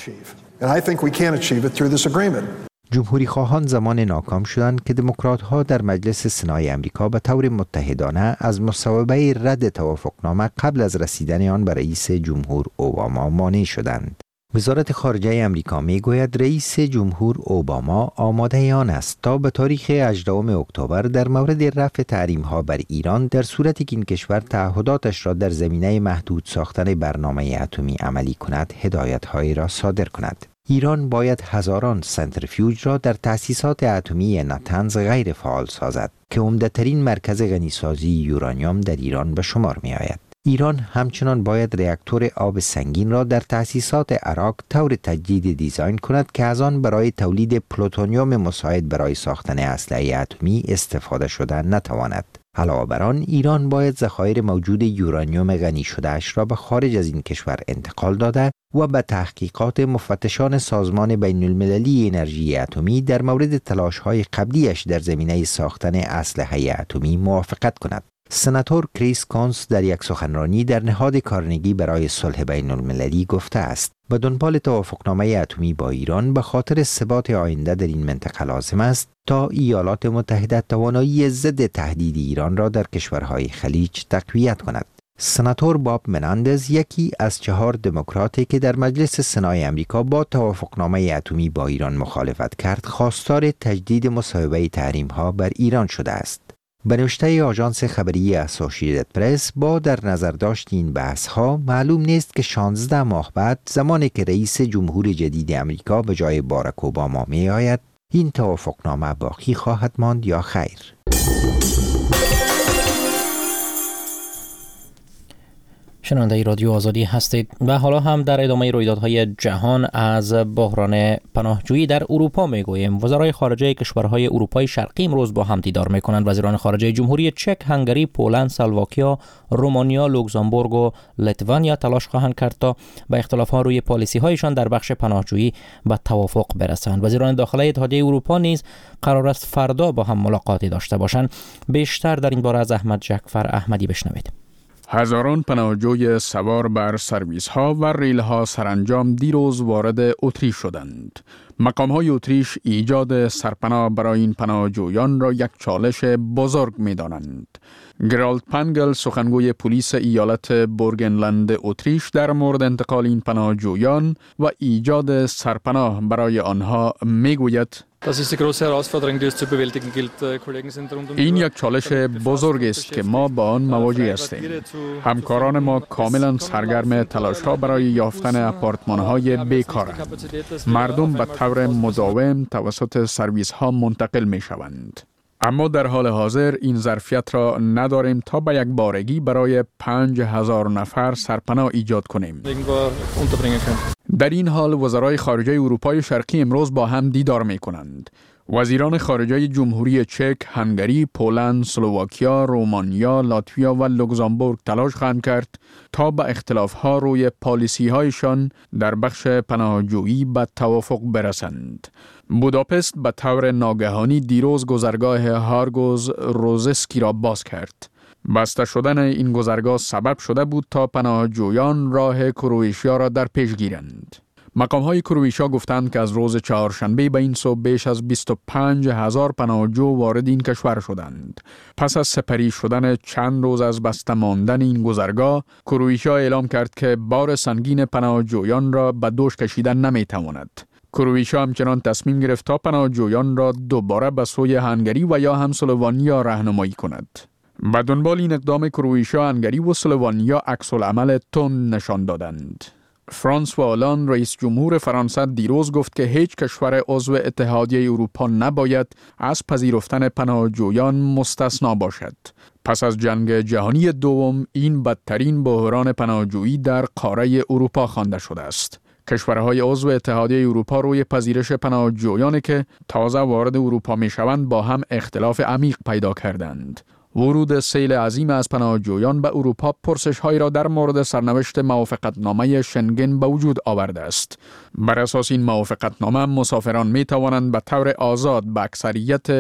جمهوری خواهان زمان ناکام شدند که دموکرات‌ها در مجلس سنای آمریکا به طور متحدانه از مصوبه رد توافقنامه قبل از رسیدن آن به رئیس جمهور اوباما مانع شدند. وزارت خارجه آمریکا میگوید رئیس جمهور اوباما آماده آن است تا به تاریخ 18 اکتبر در مورد رفع تحریم‌ها بر ایران در صورتی که این کشور تعهداتش را در زمینه محدود ساختن برنامه اتمی عملی کند، هدایت‌هایی را صادر کند. ایران باید هزاران سنتریفیوژ را در تأسیسات اتمی نتنز غیر فعال سازد که عمده‌ترین مرکز غنیسازی یورانیوم در ایران به شمار می آید. ایران همچنان باید راکتور آب سنگین را در تأسیسات عراق طور تجدید دیزاین کند که از آن برای تولید پلوتونیوم مساعد برای ساختن اسلحه اتمی استفاده شده نتواند. علاوه بر آن، ایران باید ذخایر موجود یورانیوم غنی شده اش را به خارج از این کشور انتقال داده و به تحقیقات مفتشان سازمان بین المللی انرژی اتمی در مورد تلاش‌های قبلیش در زمینه ساختن اسلحه اتمی موافقت کند. سناتور کریس کونس در یک سخنرانی در نهاد کارنگی برای صلح بین المللی گفته است: به دنبال توافقنامه اتمی با ایران به خاطر ثبات آینده در این منطقه لازم است تا ایالات متحده توانایی ضد تهدید ایران را در کشورهای خلیج تقویت کند. سناتور باب مناندز یکی از 4 دموکراتی که در مجلس سنای آمریکا با توافقنامه اتمی با ایران مخالفت کرد، خواستار تجدید مصوبه تحریم‌ها بر ایران شده است. به نوشته آژانس خبری اسوسییتد پرس، با در نظر داشت این بحث‌ها معلوم نیست که 16 ماه بعد، زمانی که رئیس جمهور جدید آمریکا به جای باراک اوباما می آید، این توافقنامه باقی خواهد ماند یا خیر. شنونده رادیو آزادی هستید و حالا هم در ادامه رویدادهای جهان از بحران پناهجویی در اروپا میگوییم. وزرای خارجه کشورهای اروپای شرقی امروز با هم دیدار میکنند. وزیران خارجه جمهوری چک، هنگری، پولند، سلواکیا، رومانیا، لوکزامبورگ و لیتوانیا تلاش خواهند کرد تا با اختلافات روی پالیسی هایشان در بخش پناهجویی به توافق برسند. وزیران داخلی اتحادیه اروپا نیز قرار است فردا با هم ملاقاتی داشته باشند. بیشتر در این باره از احمد جعفر احمدی بشنوید. هزاران پناهجوی سوار بر سرویس ها و ریل ها سرانجام دیروز وارد اتریش شدند. مقام های اتریش ایجاد سرپناه برای این پناهجویان را یک چالش بزرگ می دانند. گرالد پنگل، سخنگوی پلیس ایالت بورگنلند اتریش، در مورد انتقال این پناهجویان و ایجاد سرپناه برای آنها می گوید: این یک چالش بزرگ است که ما با آن مواجه هستیم. همکاران ما کاملا سرگرم تلاش‌ها برای یافتن آپارتمان‌های بیکارند. مردم به طور مداوم توسط سرویس‌ها منتقل می‌شوند. اما در حال حاضر این ظرفیت را نداریم تا به یک بارگی برای 5000 نفر سرپناه ایجاد کنیم. در این حال وزرای خارجه اروپای شرقی امروز با هم دیدار می کنند. وزیران خارجه جمهوری چک، هنگری، پولند، اسلواکیا، رومانیا، لاتویا و لوکزامبورگ تلاش خواهند کرد تا به اختلاف‌ها روی پالیسی‌هایشان در بخش پناهجویی به توافق برسند. بوداپست به طور ناگهانی دیروز گذرگاه هارگوز روزسکی را باز کرد. بسته شدن این گذرگاه سبب شده بود تا پناهجویان راه کرواتیا را در پیش گیرند. مقام‌های کرواتیا گفتند که از روز چهارشنبه به این سو بیش از 25,000 پناهجو وارد این کشور شدند. پس از سپری شدن چند روز از بسته ماندن این گذرگاه، کرواتیا اعلام کرد که بار سنگین پناهجویان را به دوش کشیدن نمی‌تواند. کرواتیا همچنان تصمیم گرفت تا پناهجویان را دوباره به سوی هنگری و یا هم اسلوونیا راهنمایی کند. به دنبال این اقدام کرواتیا، هنگری و اسلوونیا عکس‌العمل تند نشان دادند. فرانسوا هالند رئیس جمهور فرانسه دیروز گفت که هیچ کشور عضو اتحادیه اروپا نباید از پذیرفتن پناهجویان مستثنا باشد. پس از جنگ جهانی دوم این بدترین بحران پناهجویی در قاره اروپا خوانده شده است. کشورهای عضو اتحادیه اروپا روی پذیرش پناهجویانی که تازه وارد اروپا می‌شوند با هم اختلاف عمیق پیدا کردند. ورود سیل عظیم از پناهجویان به اروپا پرسش‌هایی را در مورد سرنوشت موافقتنامه شنگن به وجود آورده است. بر اساس این موافقتنامه مسافران می توانند به طور آزاد به اکثریت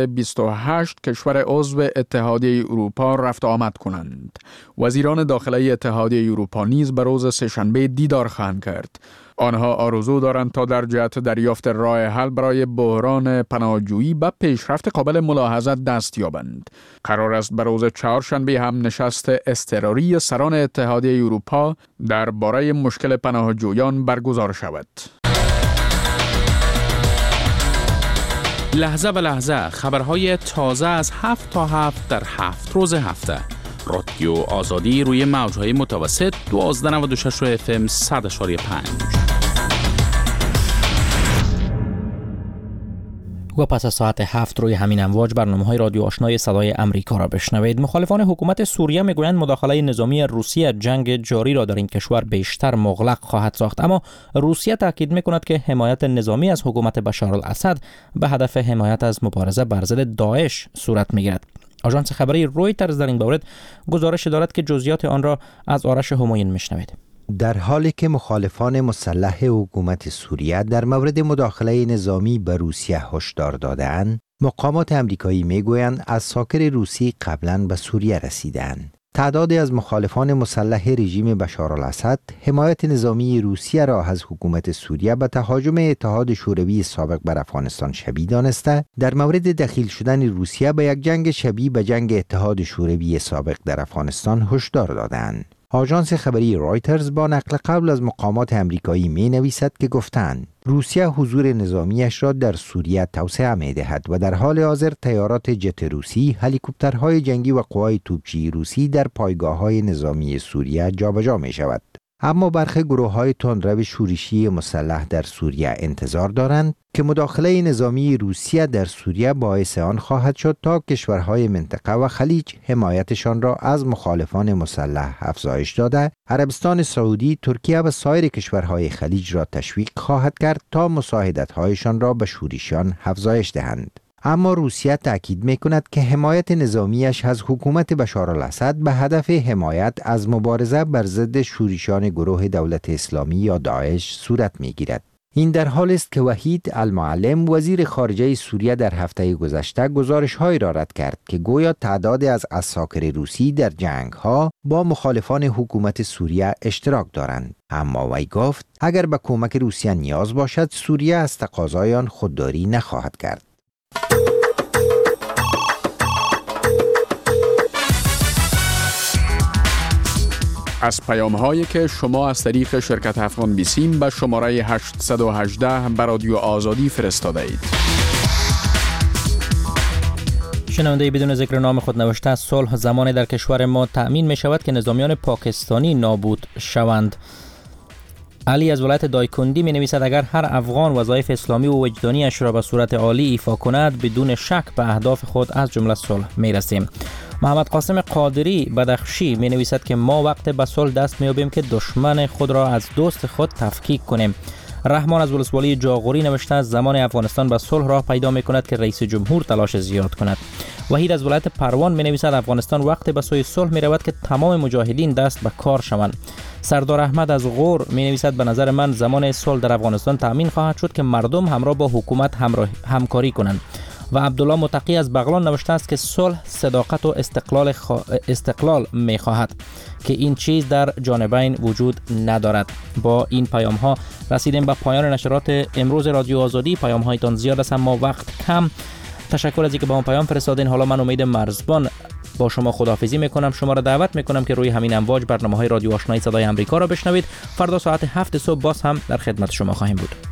28 کشور عضو اتحادیه اروپا رفت آمد کنند. وزیران داخلی اتحادیه اروپا نیز به روز سه‌شنبه دیدار خواهند کرد. آنها آرزو دارند تا در جهت دریافت راه حل برای بحران پناهجویی به پیشرفت قابل ملاحظه دست یابند. قرار است به روز چهارشنبه هم نشست اضطراری سران اتحادیه اروپا درباره مشکل پناهجویان برگزار شود. لحظه به لحظه خبرهای تازه از 7 تا 7 در 7 روز هفته. رادیو آزادی روی موج‌های متوسط 1296 FM 100.5. و پس از ساعت 7 روی همین امواج برنامه‌های رادیو آشنای صدای امریکا را بشنوید. مخالفان حکومت سوریه میگویند مداخله نظامی روسیه جنگ جاری را در این کشور بیشتر مغلق خواهد ساخت، اما روسیه تاکید میکند که حمایت نظامی از حکومت بشار الاسد به هدف حمایت از مبارزه بر ضد داعش صورت میگیرد. آژانس خبری رویترز در این مورد گزارش دارد که جزئیات آن را از آرش همایون میشنوید. در حالی که مخالفان مسلح حکومت سوریه در مورد مداخله نظامی به روسیه هشدار داده‌اند، مقامات آمریکایی میگویند عساکر روسی قبلا به سوریه رسیدند. تعدادی از مخالفان مسلح رژیم بشار الاسد حمایت نظامی روسیه را از حکومت سوریه به تهاجم اتحاد شوروی سابق بر افغانستان شبیه دانسته، در مورد دخیل شدن روسیه به یک جنگ شبیه به جنگ اتحاد شوروی سابق در افغانستان هشدار دادند. آژانس خبری رویترز با نقل قول از مقامات آمریکایی می نویسد که گفتند روسیه حضور نظامیش را در سوریه توسعه می دهد و در حال حاضر طیارات جت روسی، هلیکوپترهای جنگی و قوای توپچی روسی در پایگاه‌های نظامی سوریه جابجا می شود. اما برخی گروه‌های تندرو شورشی مسلح در سوریه انتظار دارند که مداخله نظامی روسیه در سوریه باعث آن خواهد شد تا کشورهای منطقه و خلیج حمایتشان را از مخالفان مسلح افزایش داده، عربستان سعودی، ترکیه و سایر کشورهای خلیج را تشویق خواهد کرد تا مساعدت‌هایشان را به شورشیان افزایش دهند. اما روسیه تأکید می‌کند که حمایت نظامیش از حکومت بشار الاسد به هدف حمایت از مبارزه بر ضد شورشیان گروه دولت اسلامی یا داعش صورت می‌گیرد. این در حالی است که وحید المعلم وزیر خارجه سوریه در هفته گذشته گزارش‌هایی را رد کرد که گویا تعدادی از عساکر روسی در جنگ‌ها با مخالفان حکومت سوریه اشتراک دارند. اما وی گفت اگر به کمک روسیه نیاز باشد سوریه از تقاضای آن خودداری نخواهد کرد. از پیام‌هایی که شما از طریق شرکت افغان بیسیم به شماره 818 به رادیو آزادی فرستاده اید. شنونده بدون ذکر نام خود نوشته صلح زمانی در کشور ما تأمین می شود که نظامیان پاکستانی نابود شوند. علی از ولایت دایکندی می نویسد اگر هر افغان وظایف اسلامی و وجدانی اش را به صورت عالی ایفا کند بدون شک به اهداف خود از جمله صلح می رسیم. محمد قاسم قادری بدخشی می نویسد که ما وقت به صلح دست می یابیم که دشمن خود را از دوست خود تفکیک کنیم. رحمان از ولسوالی جاغوری نوشته است زمان افغانستان به صلح راه پیدا می کند که رئیس جمهور تلاش زیاد کند. وحید از ولایت پروان می نویسد افغانستان وقت به سوی صلح می رود که تمام مجاهدین دست به کار شوند. سردار احمد از غور می نویسد به نظر من زمان صلح در افغانستان تامین خواهد شد که مردم همراه با حکومت همکاری کنند. و عبدالله متقی از بغلان نوشته است که صلح صداقت و استقلال می خواهد که این چیز در جانبین وجود ندارد. با این پیام ها رسیدیم به پایان نشرات امروز رادیو آزادی. پیام هایتان زیاد است اما وقت کم. تشکر از اینکه با من پیام فرستادین. حالا من امید مرزبان با شما خداحافظی میکنم. شما را دعوت میکنم که روی همین امواج برنامه‌های رادیو آشنایی صدای آمریکا را بشنوید. فردا ساعت 7 صبح باز هم در خدمت شما خواهیم بود.